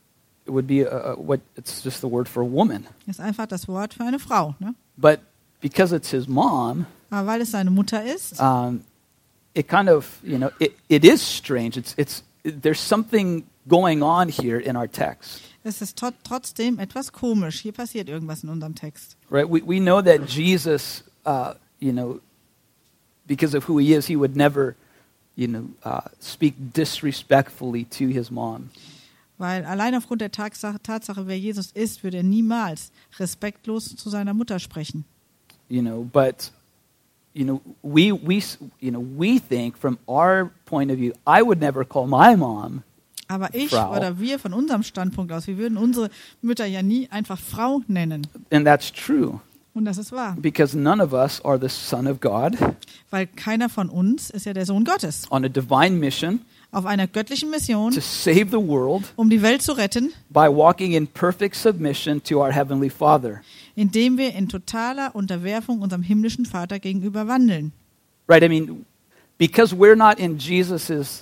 it would be a, a, what it's just the word for a woman.
Ist einfach das Wort für eine Frau. Ne?
But because it's his mom,
Aber weil es seine Mutter ist,
um, it kind of, you know, it, it is strange. It's, it's, there's something going on here in our text.
es ist tro- trotzdem etwas komisch. Hier passiert irgendwas in unserem Text.
Right? We, we know that Jesus, uh, you know, because of who he is, he would never, you know, uh, speak disrespectfully to his mom.
Weil allein aufgrund der Tatsache, Tatsache, wer Jesus ist, würde er niemals respektlos zu seiner Mutter sprechen.
You know, but, you know, we, we, you know, we think from our point of view, I would never call my mom.
Aber ich
Frau.
oder wir von unserem Standpunkt aus, wir würden unsere Mütter ja nie einfach Frau nennen.
And that's true.
Und das ist wahr.
Because none of us are the son of God
Weil keiner von uns ist ja der Sohn Gottes.
on a divine mission
Auf einer göttlichen Mission,
to save the world
um die Welt zu retten,
by walking in perfect submission to our Heavenly Father.
indem wir in totaler Unterwerfung unserem himmlischen Vater gegenüber wandeln.
Right? I mean, because we're not in Jesus's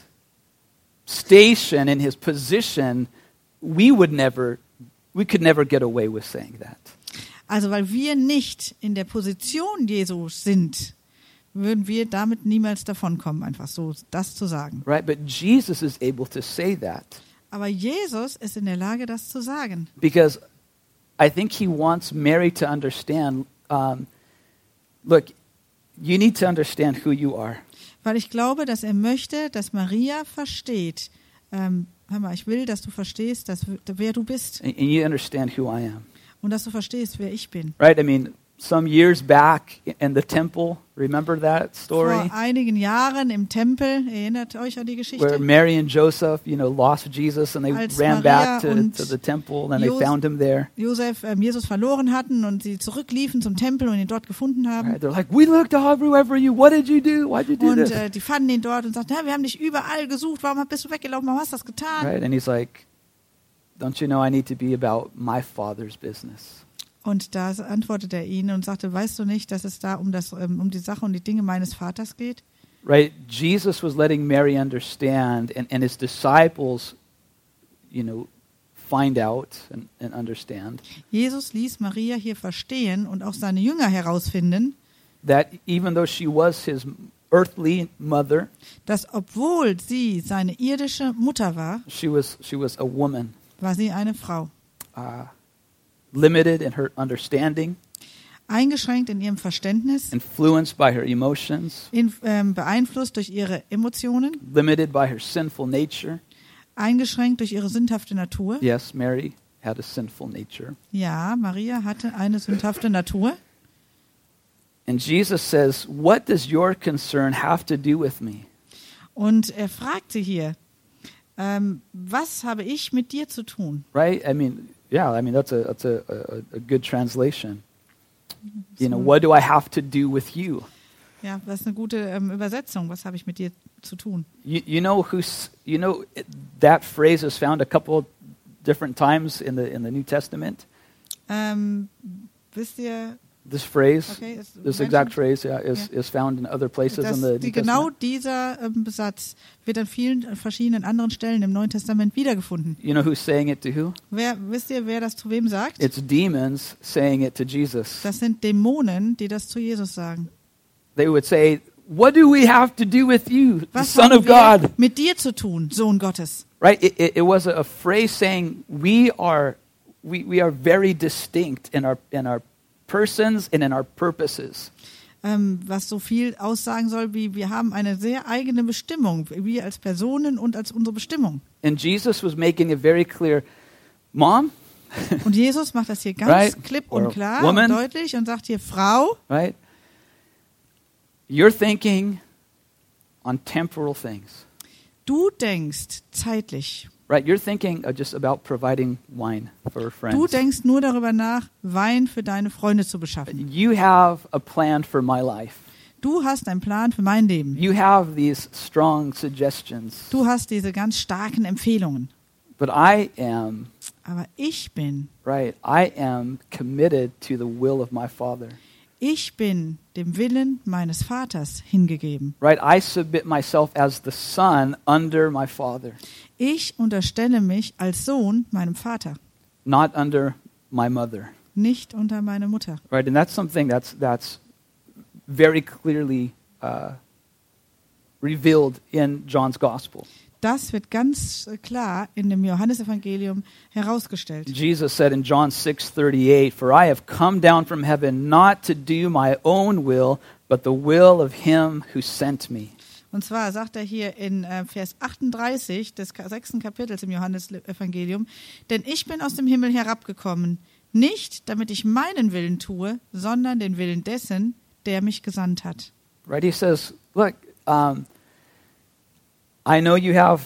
station, in his position, we would never, we could never get away with saying that.
Also weil wir nicht in der Position Jesu sind, würden wir damit niemals davonkommen, einfach so das zu sagen.
Right? But Jesus is able to say that
Aber Jesus ist in der Lage, das zu sagen.
because I think he wants Mary to understand, um, look, you need to understand who you are.
Weil ich glaube, dass er möchte, dass Maria versteht. Ähm, hör mal, ich will, dass du verstehst, dass, wer du bist.
And, and you understand who I am.
Und dass du verstehst, wer ich bin.
Right? I mean, some years back in the temple, remember that story?
Vor einigen Jahren im Tempel, erinnert euch an die
Where
Geschichte?
Mary and Joseph, you know, lost Jesus and they
Als
ran
Maria
back to,
und
to the temple and they
Jos-
found him there.
Josef ähm, Jesus verloren hatten und sie zurückliefen zum Tempel und ihn dort gefunden haben.
Right? They're like, we looked everywhere for you. What did you do? Why'd you do
Und
this?
äh, die fanden ihn dort und sagten, ja, wir haben dich überall gesucht, warum bist du weggelaufen, warum hast du das getan?
Right? And he's like, don't you know I need to be about my Father's business?
Und da antwortete er ihnen und sagte, weißt du nicht, dass es da um, das, ähm, um die Sache und die Dinge meines Vaters geht?
Right? Jesus was letting Mary understand and, and his disciples, you know, find out and, and understand
Jesus ließ Maria hier verstehen und auch seine Jünger herausfinden,
that even though she was his earthly mother,
dass obwohl sie seine irdische Mutter war,
she was, she was a woman.
war sie eine Frau.
Uh, limited in her understanding,
Eingeschränkt in ihrem Verständnis,
influenced by her emotions,
in, ähm, beeinflusst durch ihre Emotionen,
limited by her sinful nature.
eingeschränkt durch ihre sündhafte Natur.
Yes, Mary had a sinful nature.
Ja, Maria hatte eine sündhafte Natur.
And Jesus says, what does your concern have to do with me?
Und er fragte hier, ähm, was habe ich mit dir zu tun?
Right? I mean, yeah, I mean, that's a, that's a, a, a good translation. You know, what do I have to do with you?
Ja, das ist eine gute ähm, Übersetzung. Was habe ich mit dir zu tun?
You, you know who's, you know, it- that phrase is found a couple different times in the, in the New Testament.
Ähm, wisst ihr,
This phrase,
okay, ist,
this
Menschen-
exact phrase yeah, is,
Yeah.
is found in other places
dass
in the
die,
New
genau
Testament.
dieser ähm, Besatz wird an vielen äh, verschiedenen anderen Stellen im Neuen Testament wiedergefunden.
You know who's saying it to who?
Wer, wisst ihr, wer das zu wem sagt?
It's demons saying it to Jesus.
Das sind Dämonen, die das zu Jesus sagen.
They would say, what do we have to do with you, the
Was
Son
haben
of
wir
God?
mit dir zu tun, Sohn Gottes?
Right? It, it, it was a, a phrase saying we are, we, we are very distinct in our, in our persons and in our purposes.
Ähm, was so viel aussagen soll, wie wir haben eine sehr eigene Bestimmung, wir als Personen und als unsere Bestimmung.
And Jesus was making it very clear, Mom,
Und Jesus macht das hier ganz
Right.
klipp
Or
und klar
woman.
und deutlich und sagt hier, Frau,
right? You're thinking on temporal things.
du denkst zeitlich.
Right? You're thinking uh, just about providing wine for friends.
Du denkst nur darüber nach, Wein für deine Freunde zu beschaffen.
You have a plan for my life.
Du hast einen Plan für mein Leben.
You have these strong suggestions.
Du hast diese ganz starken Empfehlungen.
But I am,
Aber ich bin,
right, I am committed to the will of my Father.
ich bin dem Willen meines Vaters hingegeben.
Right? I submit myself as the son under my father,
Ich unterstelle mich als Sohn meinem Vater,
not under my mother.
nicht unter meine Mutter.
Right? And that's something that's that's very clearly uh, revealed in John's gospel.
Das wird ganz äh, klar in dem Johannesevangelium herausgestellt.
Jesus said in John six thirty-eight, "For I have come down from heaven not to do my own will, but the will of him who sent me."
Und zwar sagt er hier in äh, Vers achtunddreißig des ka- sechsten Kapitels im Johannesevangelium, denn ich bin aus dem Himmel herabgekommen, nicht damit ich meinen Willen tue, sondern den Willen dessen, der mich gesandt hat.
Right? He says, "Look, um, I know you have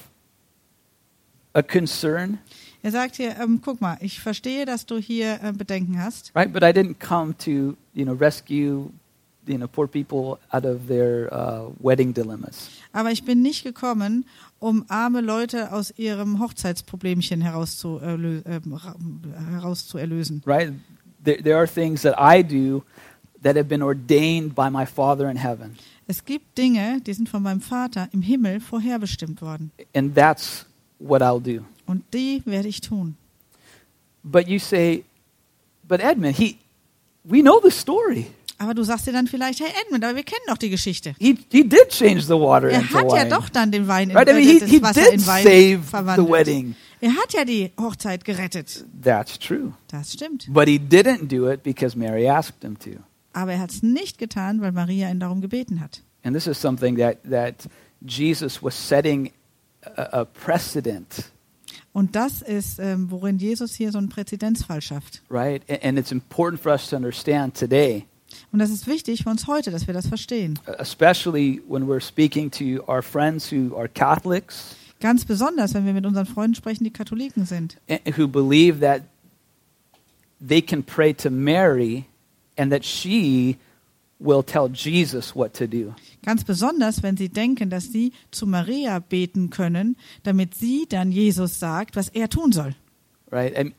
a concern,
Er sagt hier, ähm, guck mal, ich verstehe, dass du hier äh, Bedenken hast,
right? But I didn't come to, you know, rescue, you know, poor people out of their uh, wedding dilemmas.
aber ich bin nicht gekommen, um arme Leute aus ihrem Hochzeitsproblemchen herauszuerlö- ähm, ra- herauszuerlösen.
Right? There, there are things that I do that have been ordained by my Father in heaven,
Es gibt Dinge, die sind von meinem Vater im Himmel vorherbestimmt worden.
and that's what I'll do."
Und die werde ich tun.
But you say, "But Edmund, he, we know the story.
Aber du sagst dir dann vielleicht, hey Edmund, aber wir kennen doch die Geschichte.
He he did change the water
Er
into
hat ja
wine."
doch dann den Wein in,
Right? I mean,
äh,
he,
das
he
Wasser
did
in Wein
save the
verwandelt.
wedding.
Er hat ja die Hochzeit gerettet.
That's true.
Das stimmt.
But he didn't do it because Mary asked him to.
Aber er hat es nicht getan, weil Maria ihn darum gebeten hat.
And this is something that, that Jesus was setting a, a precedent,
Und das ist, ähm, worin Jesus hier so einen Präzedenzfall schafft.
right? And, and it's important for us to understand today,
Und das ist wichtig für uns heute, dass wir das verstehen.
especially when we're speaking to our friends who are Catholics
Ganz besonders, wenn wir mit unseren Freunden sprechen, die Katholiken sind.
and who believe that they can pray to Mary and that she will tell Jesus what to do.
Ganz besonders, wenn sie denken, dass sie zu Maria beten können, damit sie dann Jesus sagt, was er tun soll.
Right? And,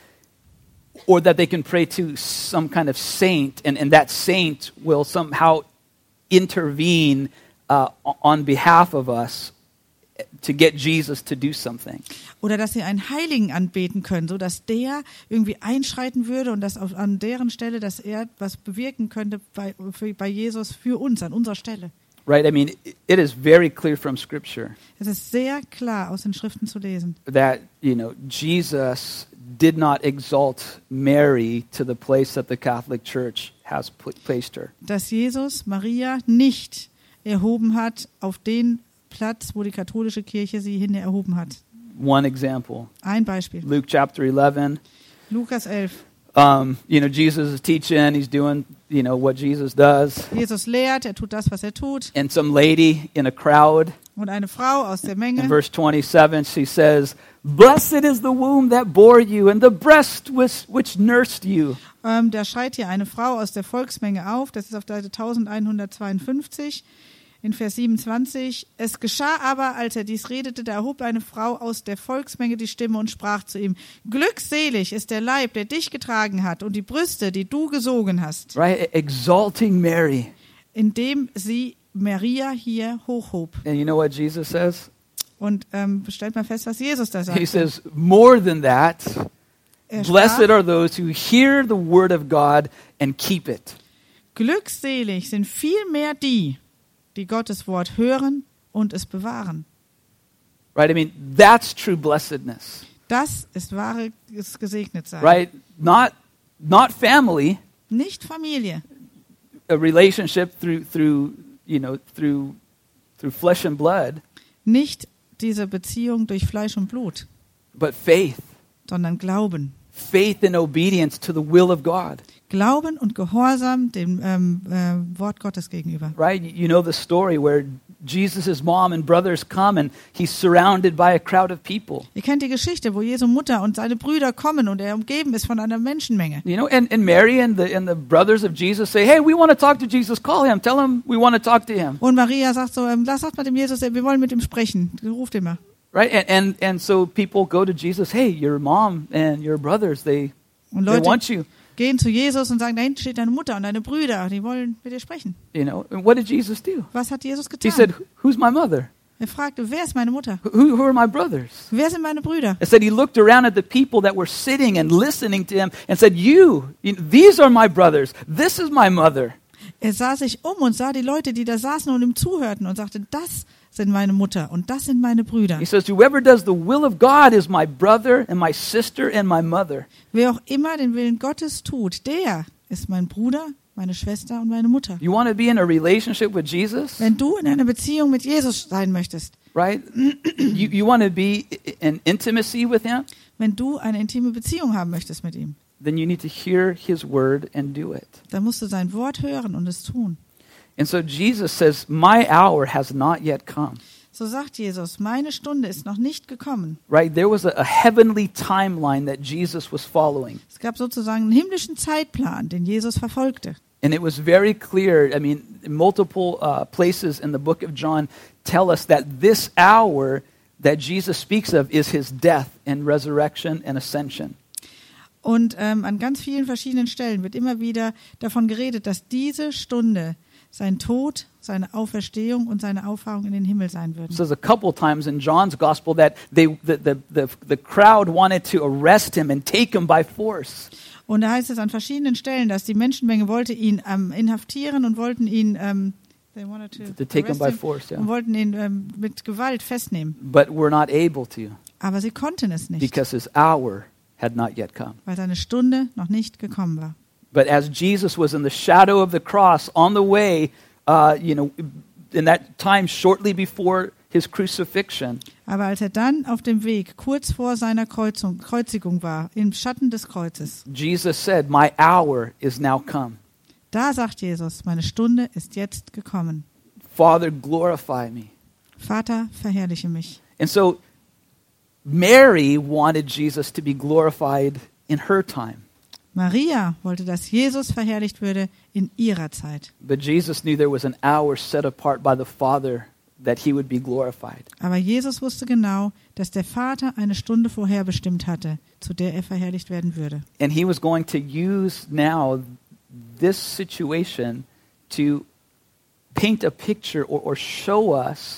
or that they can pray to some kind of saint, and, and that saint will somehow intervene uh, on behalf of us to get Jesus to do something.
Oder dass sie einen Heiligen anbeten können, so dass der irgendwie einschreiten würde und dass auf, an deren Stelle, dass er was bewirken könnte bei, für, bei Jesus für uns, an unserer Stelle.
Right? I mean, it is very clear from Scripture
Es ist sehr klar aus den Schriften zu lesen,
that, you know, Jesus did not exalt Mary to the place that the Catholic Church has pl- placed her.
dass Jesus Maria nicht erhoben hat auf den Platz, wo die katholische Kirche sie hin erhoben hat.
One example,
Ein Beispiel.
Luke chapter eleven.
Lukas elf.
Um, you know, Jesus is teaching, he's doing, you know, what Jesus does.
Jesus lehrt, er tut das, was er tut.
And some lady in a crowd,
Und eine Frau aus der
in
Menge,
verse twenty-seven, she says, "Blessed is the womb that bore you and the breast which, which nursed you."
ähm, da schreit hier eine Frau aus der Volksmenge auf. Das ist auf Seite elfhundertzweiundfünfzig. In Vers siebenundzwanzig, es geschah aber, als er dies redete, da erhob eine Frau aus der Volksmenge die Stimme und sprach zu ihm, glückselig ist der Leib, der dich getragen hat und die Brüste, die du gesogen hast,
Right? Exalting Mary.
indem sie Maria hier hochhob.
And you know what Jesus says?
Und ähm, stellt mal fest, was Jesus da
He
sagt.
says, more than that,
Er
blessed
sprach,
are those who hear the word of God and keep it.
glückselig sind vielmehr die, die Gottes Wort hören und es bewahren.
Right? I mean, that's true blessedness.
Das ist wahres Gesegnetsein.
Right? Not, not family,
Nicht Familie,
a relationship through, through, you know, through, through flesh and blood,
nicht diese Beziehung durch Fleisch und Blut,
but faith.
sondern Glauben.
Faith and obedience to the will of God.
Glauben und Gehorsam dem ähm, äh, Wort Gottes gegenüber.
Right? You know the story where Jesus' mom and brothers come and he's surrounded by a crowd of people.
Ihr kennt die Geschichte, wo Jesu Mutter und seine Brüder kommen und er umgeben ist von einer Menschenmenge.
You know, and, and Mary and the, and the brothers of Jesus say, hey, we want to talk to Jesus. Call him. Tell him we want to talk to him.
Und Maria sagt so, ähm, lass sagt mal dem Jesus, wir wollen mit ihm sprechen. Ruft ihn mal.
Right? And, and, and so people go to Jesus, hey, your mom and your brothers, they,
Und
they
Leute,
want you.
gehen zu Jesus und sagen, da hinten steht deine Mutter und deine Brüder, die wollen mit dir sprechen.
You know, and what did Jesus do?
Was hat Jesus
He
getan?
said, "Who's my mother?
Er fragte, wer ist meine Mutter?
Who, who are my brothers?"
Wer sind meine Brüder?
It said he looked around at the people that were sitting and listening to him and said, "You, you these are my brothers. This is my mother."
Er sah sich um und sah die Leute, die da saßen und ihm zuhörten und sagte, das sind meine Mutter und das sind meine Brüder.
He says, "Whoever does the will of God is my brother and my sister and my mother."
Wer auch immer den Willen Gottes tut, der ist mein Bruder, meine Schwester und meine Mutter.
You want to be in a relationship with Jesus,
Wenn du in einer Beziehung mit Jesus sein möchtest,
right? you you want to be in intimacy with him,
wenn du eine intime Beziehung haben möchtest mit ihm,
then you need to hear his word and do it.
dann musst du sein Wort hören und es tun.
And so Jesus says, "My hour has not yet come."
So sagt Jesus, meine Stunde ist noch nicht gekommen.
Right? There was a, a heavenly timeline that Jesus was following.
Es gab sozusagen einen himmlischen Zeitplan, den Jesus verfolgte.
And it was very clear, I mean, multiple uh, places in the book of John tell us that this hour that Jesus speaks of is his death and resurrection and ascension.
Und ähm, an ganz vielen verschiedenen Stellen wird immer wieder davon geredet, dass diese Stunde sein Tod, seine Auferstehung und seine Auffahrung in den Himmel sein
It
würden.
says a couple times in John's gospel that they, the, the, the, the crowd wanted to arrest him and take him by force.
Und da heißt es an verschiedenen Stellen, dass die Menschenmenge wollte ihn ähm, inhaftieren und wollten ihn ähm, they wanted to
To take him
arrest
by
him
force, yeah.
und wollten ihn ähm, mit Gewalt festnehmen.
But were not able to
Aber sie konnten es nicht,
because his hour had not yet come.
weil seine Stunde noch nicht gekommen war.
But as Jesus was in the shadow of the cross on the way, uh, you know, in that time shortly before his crucifixion,
Aber als er dann auf dem Weg kurz vor seiner Kreuzung, Kreuzigung war, im Schatten des Kreuzes,
Jesus said, "My hour is now come.
da sagt Jesus, meine Stunde ist jetzt gekommen.
Father, glorify me."
Vater, verherrliche mich.
And so Mary wanted Jesus to be glorified in her time.
Maria wollte, dass Jesus verherrlicht würde in ihrer Zeit.
But Jesus knew there was an hour set apart by the Father that he would be glorified.
Aber Jesus wusste genau, dass der Vater eine Stunde vorherbestimmt hatte, zu der er verherrlicht werden würde.
And he was going to use now this situation to paint a picture or, or show us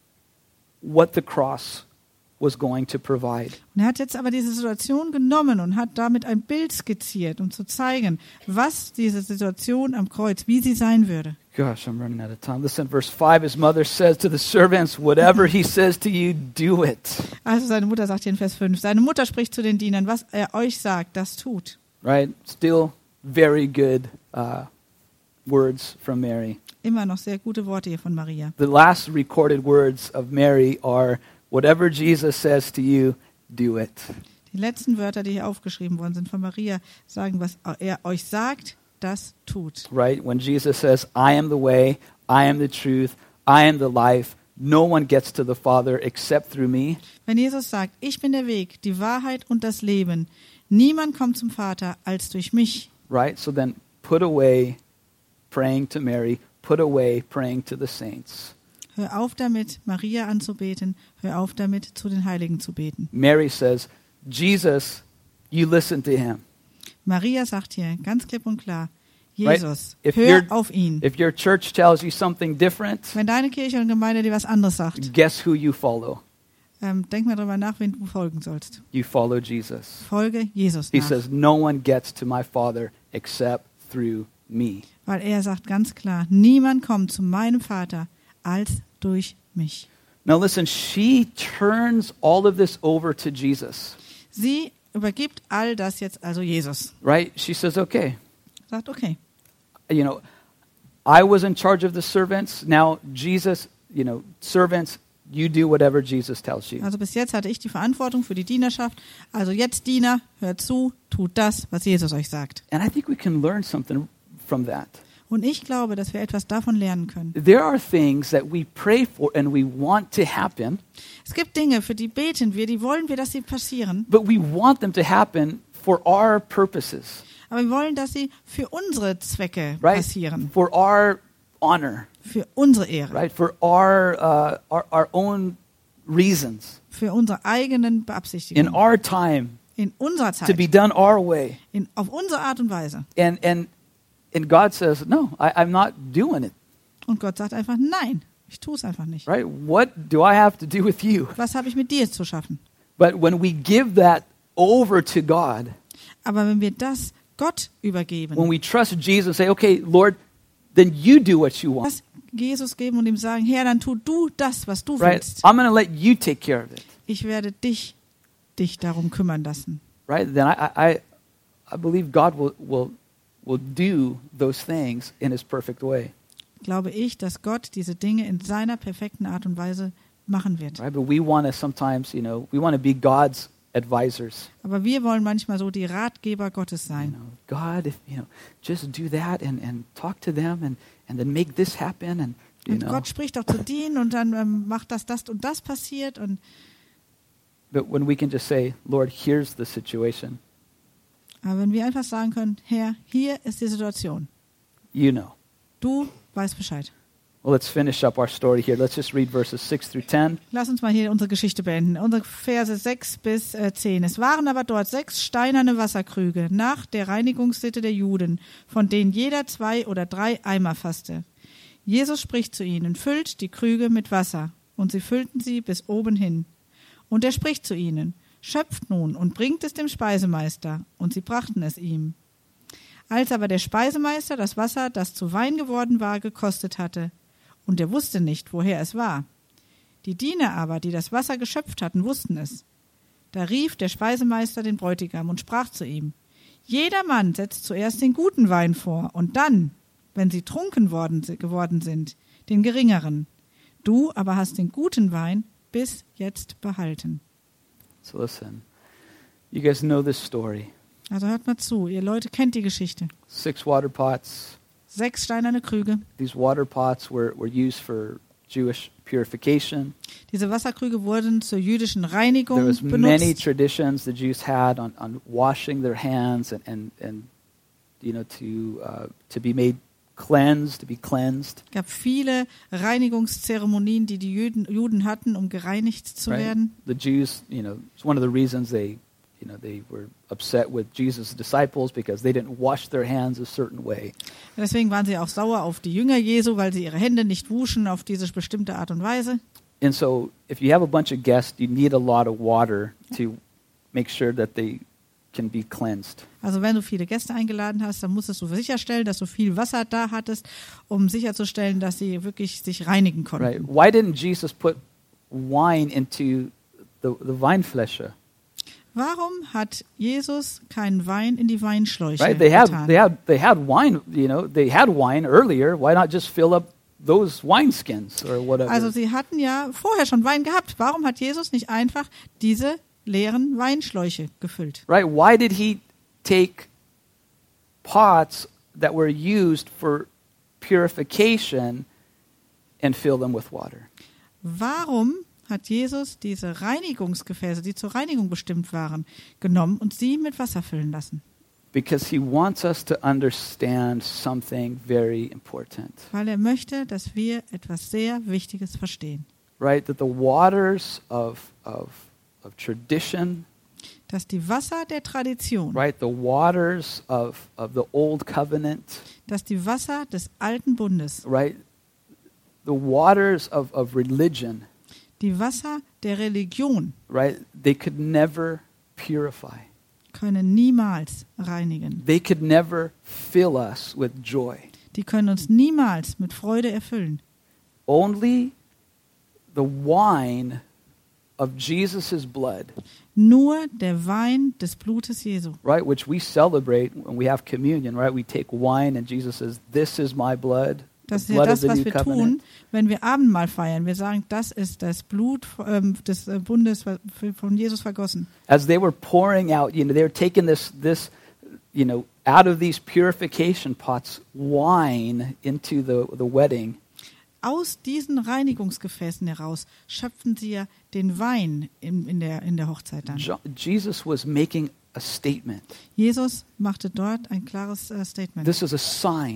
what the cross was going to provide.
Und er hat jetzt aber diese Situation genommen und hat damit ein Bild skizziert, um zu zeigen, was diese Situation am Kreuz, wie sie sein würde.
Gosh, I'm running out of time. Listen, verse five, his mother says to the servants, "Whatever he says to you, do it."
Also seine Mutter sagt hier in Vers fünf, seine Mutter spricht zu den Dienern, was er euch sagt, das tut.
Right? Still very good uh, words from Mary.
Immer noch sehr gute Worte hier von Maria.
The last recorded words of Mary are, "Whatever Jesus says to you, do it."
Die letzten Wörter, die hier aufgeschrieben worden sind von Maria, sagen, was er euch sagt, das tut.
Right? When Jesus says, "I am the way, I am the truth, I am the life, no one gets to the Father except through me."
Wenn Jesus sagt, ich bin der Weg, die Wahrheit und das Leben, niemand kommt zum Vater als durch mich.
Right? So then put away praying to Mary, put away praying to the saints.
Hör auf damit, Maria anzubeten, hör auf damit, zu den Heiligen zu beten.
Mary says, "Jesus, you listen to him."
Maria sagt hier ganz klipp und klar,
Right?
Jesus,
If
hör
you're-
auf ihn.
If your church tells you something different,
Wenn deine Kirche und Gemeinde dir was anderes sagt,
guess who you follow?
ähm, denk mal darüber nach, wen du folgen sollst.
You follow Jesus.
Folge Jesus
He
nach.
says, "No one gets to my Father except through me."
Weil er sagt ganz klar, niemand kommt zu meinem Vater als durch mich.
Now listen, she turns all of this over to Jesus,
Sie übergibt all das jetzt also Jesus.
right? She says, "Okay,
Sagt, okay,
you know, I was in charge of the servants. Now Jesus, you know, servants, you do whatever Jesus tells you."
also bis jetzt hatte ich die Verantwortung für die Dienerschaft. Also jetzt Diener, hört zu, tut das, was Jesus euch sagt.
And I think we can learn something from that.
Und ich glaube, dass wir etwas davon lernen können.
There are things that we pray for and we want to happen,
Es gibt Dinge, für die beten wir, die wollen wir, dass sie passieren.
but we want them to happen for our purposes,
Aber wir wollen, dass sie für unsere Zwecke
right?
passieren.
For our honor,
Für unsere Ehre.
right? For our, uh, our, our own reasons,
Für unsere eigenen
in
Beabsichtigungen.
our time,
In unserer
to be
Zeit.
done our way.
In, auf unsere Art und Weise.
And and and God says, no, I, I'm not doing it.
Und Gott sagt einfach, nein, ich tue es einfach nicht.
Right? What do I have to do with you?
Was habe ich mit dir zu schaffen?
But when we give that over to God,
Aber wenn wir das Gott übergeben,
when we trust Jesus and say, okay, Lord, then you do what you want.
das Jesus geben und ihm sagen, Herr, dann tu du das, was du
Right?
willst.
I'm going to let you take care of it.
Ich werde dich, dich darum kümmern lassen.
Right? Then I, I, I believe God will, will, will do those things in His perfect way.
Glaube ich, dass Gott diese Dinge in seiner perfekten Art und Weise machen wird.
Right? But we want to sometimes, you know, we want to be God's advisors.
Aber wir wollen manchmal so die Ratgeber Gottes
You
sein.
know, God, if you know, just do that and, and talk to them and, and then make this happen and you
Und
know.
Gott spricht auch zu denen und dann ähm, macht das, das und das passiert. Und
But when we can just say, Lord, here's the situation.
aber wenn wir einfach sagen können, Herr, hier ist die Situation.
You know.
Du weißt Bescheid.
Well, let's finish up our story here. Let's just read verses six through ten.
Lass uns mal hier unsere Geschichte beenden. Unsere Verse sechs bis zehn. Es waren aber dort sechs steinerne Wasserkrüge nach der Reinigungssitte der Juden, von denen jeder zwei oder drei Eimer fasste. Jesus spricht zu ihnen, füllt die Krüge mit Wasser. Und sie füllten sie bis oben hin. Und er spricht zu ihnen, schöpft nun und bringt es dem Speisemeister. Und sie brachten es ihm. Als aber der Speisemeister das Wasser, das zu Wein geworden war, gekostet hatte, und er wusste nicht, woher es war. Die Diener aber, die das Wasser geschöpft hatten, wussten es. Da rief der Speisemeister den Bräutigam und sprach zu ihm, jeder Mann setzt zuerst den guten Wein vor und dann, wenn sie trunken worden, geworden sind, den geringeren. Du aber hast den guten Wein bis jetzt behalten.
So listen. You guys know this story.
Also hört mal zu, ihr Leute kennt die Geschichte.
Six water pots.
Sechs steinerne Krüge.
These water pots were, were used for Jewish purification.
Diese Wasserkrüge wurden zur jüdischen
There
Reinigung
was many
benutzt.
traditions the Jews had on, on washing their hands and, and, and you know, to, uh, to be made cleansed, to be cleansed.
Es gab viele Reinigungszeremonien, die die Juden, Juden hatten, um gereinigt zu
Right?
werden.
The Jews, you know, it's one of the reasons they, you know, they were upset with Jesus' disciples because they didn't wash their hands a certain way.
Deswegen waren sie auch sauer auf die Jünger Jesu, weil sie ihre Hände nicht wuschen auf diese bestimmte Art und Weise.
And so if you have a bunch of guests, you need a lot of water to make sure that they can be cleansed.
Also wenn du viele Gäste eingeladen hast, dann musstest du sicherstellen, dass du viel Wasser da hattest, um sicherzustellen, dass sie wirklich sich reinigen konnten.
Right? Why didn't Jesus put wine into the, the Weinfläche?
Warum hat Jesus keinen Wein in die Weinschläuche
Right? They had
getan?
they had they had wine, you know, they had wine earlier. Why not just fill up those wineskins or whatever?
Also sie hatten ja vorher schon Wein gehabt. Warum hat Jesus nicht einfach diese leeren Weinschläuche gefüllt?
Right? Why did he take pots that were used for purification and fill them with water?
Warum hat Jesus diese Reinigungsgefäße, die zur Reinigung bestimmt waren, genommen und sie mit Wasser füllen lassen?
Because he wants us to understand something very important.
Weil er möchte, dass wir etwas sehr Wichtiges verstehen.
Right? That the waters of of of tradition,
Dass die Wasser der Tradition,
right? The waters of of the old covenant,
dass die Wasser des alten Bundes,
right? The waters of, of religion,
die Wasser der Religion
right? They could never purify.
können niemals reinigen.
They could never fill us with joy.
Die können uns niemals mit Freude erfüllen.
Only the wine of Jesus' blood,
Nur der Wein des Blutes Jesu,
right? Which we celebrate when we have communion, right? We take wine and Jesus says, "This is my blood."
das
The
ist ja
blood of
das,
the
was
new
wir
covenant.
tun, wenn wir Abendmahl feiern. Wir sagen, das ist das Blut ähm, des äh, Bundes ver- von Jesus vergossen.
As they were pouring out, you know, they were taking this this, you know, out of these purification pots, wine into the the wedding.
Aus diesen Reinigungsgefäßen heraus schöpfen sie ja den Wein in, in, der, in der Hochzeit dann.
Jo- Jesus was making a statement.
Jesus machte dort ein klares äh, Statement.
This is a sign.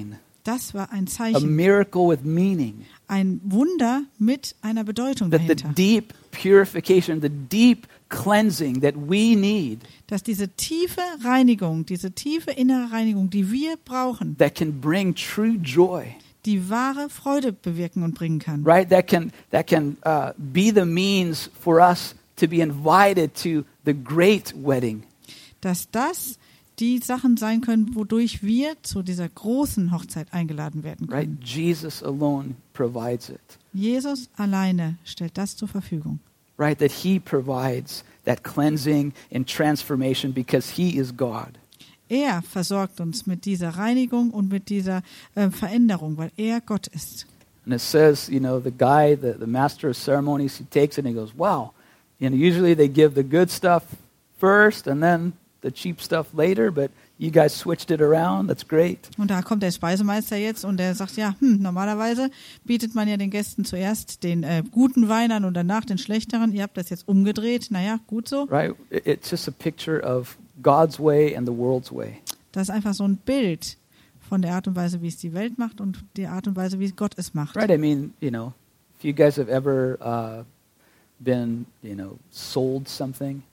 Das war ein
a
Zeichen,
miracle with meaning.
ein Wunder mit einer Bedeutung
That the
dahinter.
deep purification, the deep cleansing that we need,
Dass diese tiefe Reinigung, diese tiefe innere Reinigung, die wir brauchen,
that can bring true joy,
die wahre Freude bewirken und bringen kann.
right? That can that can uh, be the means for us to be invited to the great wedding.
Dass das die Sachen sein können, wodurch wir zu dieser großen Hochzeit eingeladen werden
Right?
können.
Jesus alone provides it.
Jesus alleine stellt das zur Verfügung.
Right? That he provides that cleansing and transformation because he is God.
Er versorgt uns mit dieser Reinigung und mit dieser äh, Veränderung, weil er Gott ist.
And it says, you know, the guy, the, the master of ceremonies, he takes it and he goes, wow. You know, usually they give the good stuff first and then the cheap stuff later, but you guys switched it around. That's great.
Und da kommt der Speisemeister jetzt und der sagt, ja, hm, normalerweise bietet man ja den Gästen zuerst den äh, guten Wein an und danach den schlechteren. Ihr habt das jetzt umgedreht. Naja, gut so.
Right? It- It's just a picture of God's way and the world's way.
Das ist einfach so ein Bild von der Art und Weise, wie es die Welt macht und der Art und Weise, wie Gott es macht.
Right? I mean, you know, if you guys have ever uh, been, you know, sold something,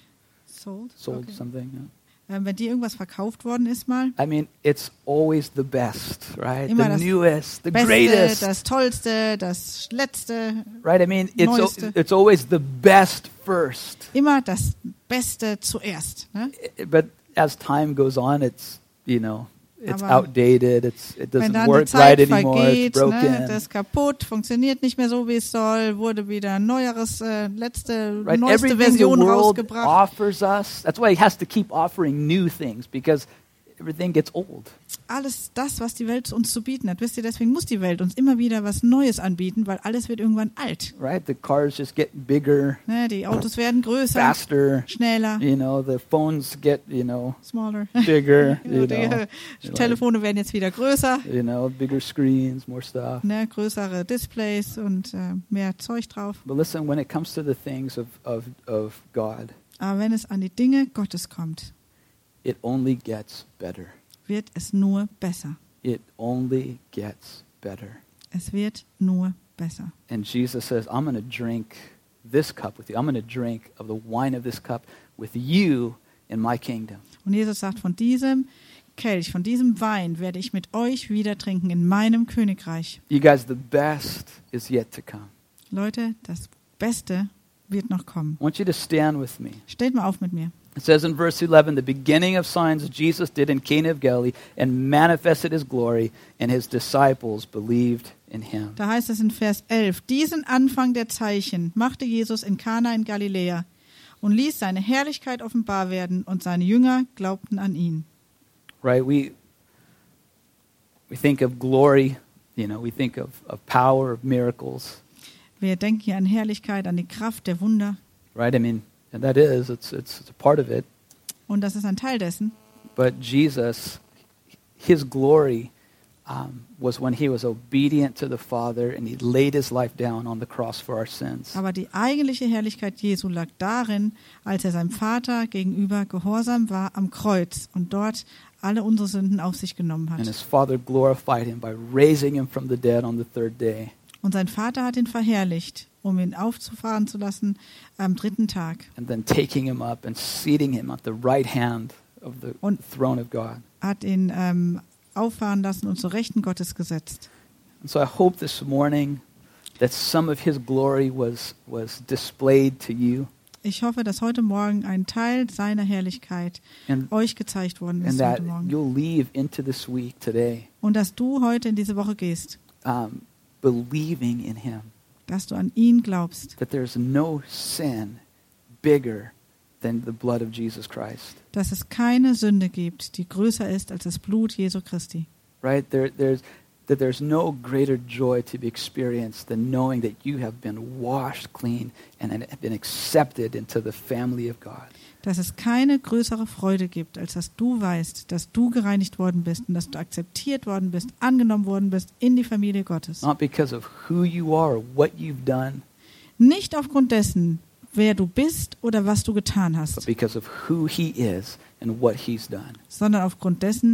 Sold?
sold
Okay.
something, yeah.
Ähm, wenn dir irgendwas verkauft worden ist mal,
I mean, it's always the best, right?
Immer
the
das
newest, the
Beste,
greatest,
das Tollste, das Letzte,
right? I mean, it's
Neueste.
it's always the best first.
immer das Beste zuerst. Ne?
I- But as time goes on, it's, you know, it's
Aber
outdated. It's it
Wenn
doesn't
dann die
work
Zeit
right anymore. It's
vergeht,
broken.
ne, das ist kaputt, funktioniert nicht mehr so, wie es soll, wurde wieder ein neueres, äh, letzte,
Right?
neueste
Everything the
Version
world
rausgebracht.
offers us. That's why he has to keep offering new things because everything gets old.
Alles das, was die Welt uns zu bieten hat. Wisst ihr, deswegen muss die Welt uns immer wieder was Neues anbieten, weil alles wird irgendwann alt.
Right? The cars just get bigger,
Ne, die Autos werden größer,
faster.
schneller,
You know, the phones get, you know,
smaller.
bigger.
Ja,
You
die
know,
äh, Telefone werden jetzt wieder größer,
you know, bigger screens, more stuff.
ne, größere Displays und äh, mehr Zeug drauf.
But listen, when it comes to the things of, of, of God,
Aber wenn es an die Dinge Gottes kommt,
it only gets better.
wird es nur besser.
It only gets better.
Es wird nur besser.
And Jesus says, I'm going to drink this cup with you. I'm going to drink of the wine of this cup with you in my kingdom.
Und Jesus sagt, von diesem Kelch, von diesem Wein werde ich mit euch wieder trinken in meinem Königreich.
You guys, the best is yet to come.
Leute, das Beste wird noch kommen.
I want you to stand with me.
Steht mal auf mit mir.
It says in verse eleven, the beginning of signs Jesus did in Cana of Galilee and manifested his glory, and his disciples believed in him.
Da heißt es in Vers elf, diesen Anfang der Zeichen machte Jesus in Kana in Galiläa und ließ seine Herrlichkeit offenbar werden und seine Jünger glaubten an ihn.
Right? We we think of glory, you know, we think of, of power, of miracles.
Wir denken hier an Herrlichkeit, an die Kraft der Wunder
Right? I mean, and that is, it's it's it's a part of it.
und das ist ein Teil dessen.
But Jesus, his glory um, was when he was obedient to the Father and he laid his life down on the cross for our sins.
Aber die eigentliche Herrlichkeit Jesu lag darin, als er seinem Vater gegenüber gehorsam war am Kreuz und dort alle unsere Sünden auf sich genommen
And
hat.
his Father glorified him by raising him from the dead on the third day.
Und sein Vater hat ihn verherrlicht, um ihn aufzufahren zu lassen am dritten Tag.
And then taking him up and seating him at the right hand of the
Und-
throne of God.
Hat ihn ähm, auffahren lassen und zur Rechten Gottes gesetzt.
And so I hope this morning that some of his glory was was displayed to you,
Ich hoffe, dass heute Morgen ein Teil seiner Herrlichkeit
and,
euch gezeigt worden
and
ist
that
heute Morgen.
you'll leave into this week today
Und dass du heute in diese Woche gehst,
um, believing in him,
dass du an ihn glaubst,
that there's no sin bigger than the blood of Jesus Christ.
dass es keine Sünde gibt, die größer ist als das Blut Jesu Christi.
Right? There, there's that there's no greater joy to be experienced than knowing that you have been washed clean and have been accepted into the family of God.
Dass es keine größere Freude gibt, als dass du weißt, dass du gereinigt worden bist und dass du akzeptiert worden bist, angenommen worden bist in die Familie Gottes.
Not because of who you are or what you've done,
Nicht aufgrund dessen, wer du bist oder was du getan
but
hast,
because of who he is and what he's done.
sondern aufgrund dessen,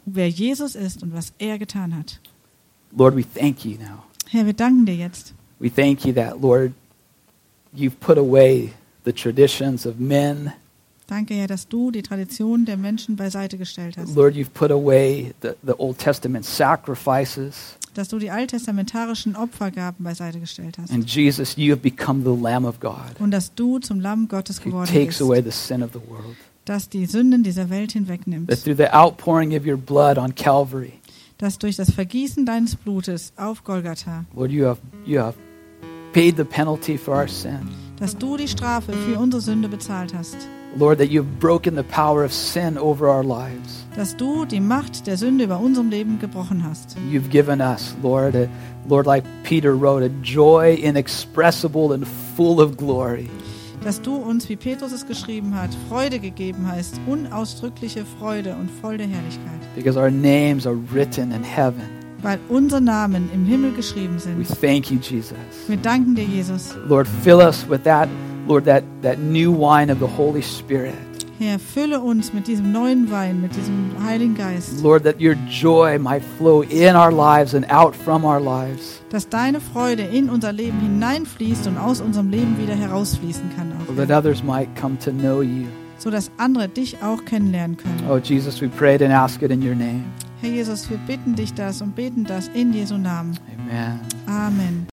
wer Jesus ist und was er getan hat.
Lord, we thank you now.
Herr, wir danken dir jetzt.
We thank you that, Lord, you've put away the traditions of men.
Danke, Herr, dass du die Tradition der Menschen beiseite gestellt hast.
Lord, you've put away the, the Old Testament sacrifices.
Dass du die alttestamentarischen Opfergaben beiseite gestellt hast.
And Jesus, you have become the Lamb of God
Und dass du zum Lamm Gottes
who
geworden
takes
bist,
away the sin of the world.
das die Sünden dieser Welt
That
hinwegnimmt.
through the outpouring of your blood on Calvary,
Dass durch das Vergießen deines Blutes auf Golgatha,
Lord, you have, you have paid the penalty for our sin.
dass du die Strafe für unsere Sünde bezahlt hast.
Lord, that you have broken the power of sin over our lives.
Dass du die Macht der Sünde über unserem Leben gebrochen hast.
You've given us, Lord, a, Lord, like Peter wrote, a joy inexpressible and full of glory.
Dass du uns, wie Petrus es geschrieben hat, Freude gegeben hast, unausdrückliche Freude und voll der Herrlichkeit.
Because our names are written in heaven.
Weil unsere Namen im Himmel geschrieben
We
sind.
thank you, Jesus.
Wir danken dir, Jesus.
Lord, fill us with that, Lord, that, that new wine of the Holy Spirit.
Herr, fülle uns mit diesem neuen Wein, mit diesem Heiligen Geist.
Lord, that your joy might flow in our lives and out from our lives.
Dass deine Freude in unser Leben hineinfließt und aus unserem Leben wieder herausfließen kann.
So
Auch,
that
Herr.
others might come to know you.
So dass andere dich auch kennenlernen können.
Oh, Jesus, we pray it and ask it in your name.
Herr Jesus, wir bitten dich das und beten das in Jesu Namen.
Amen.
Amen.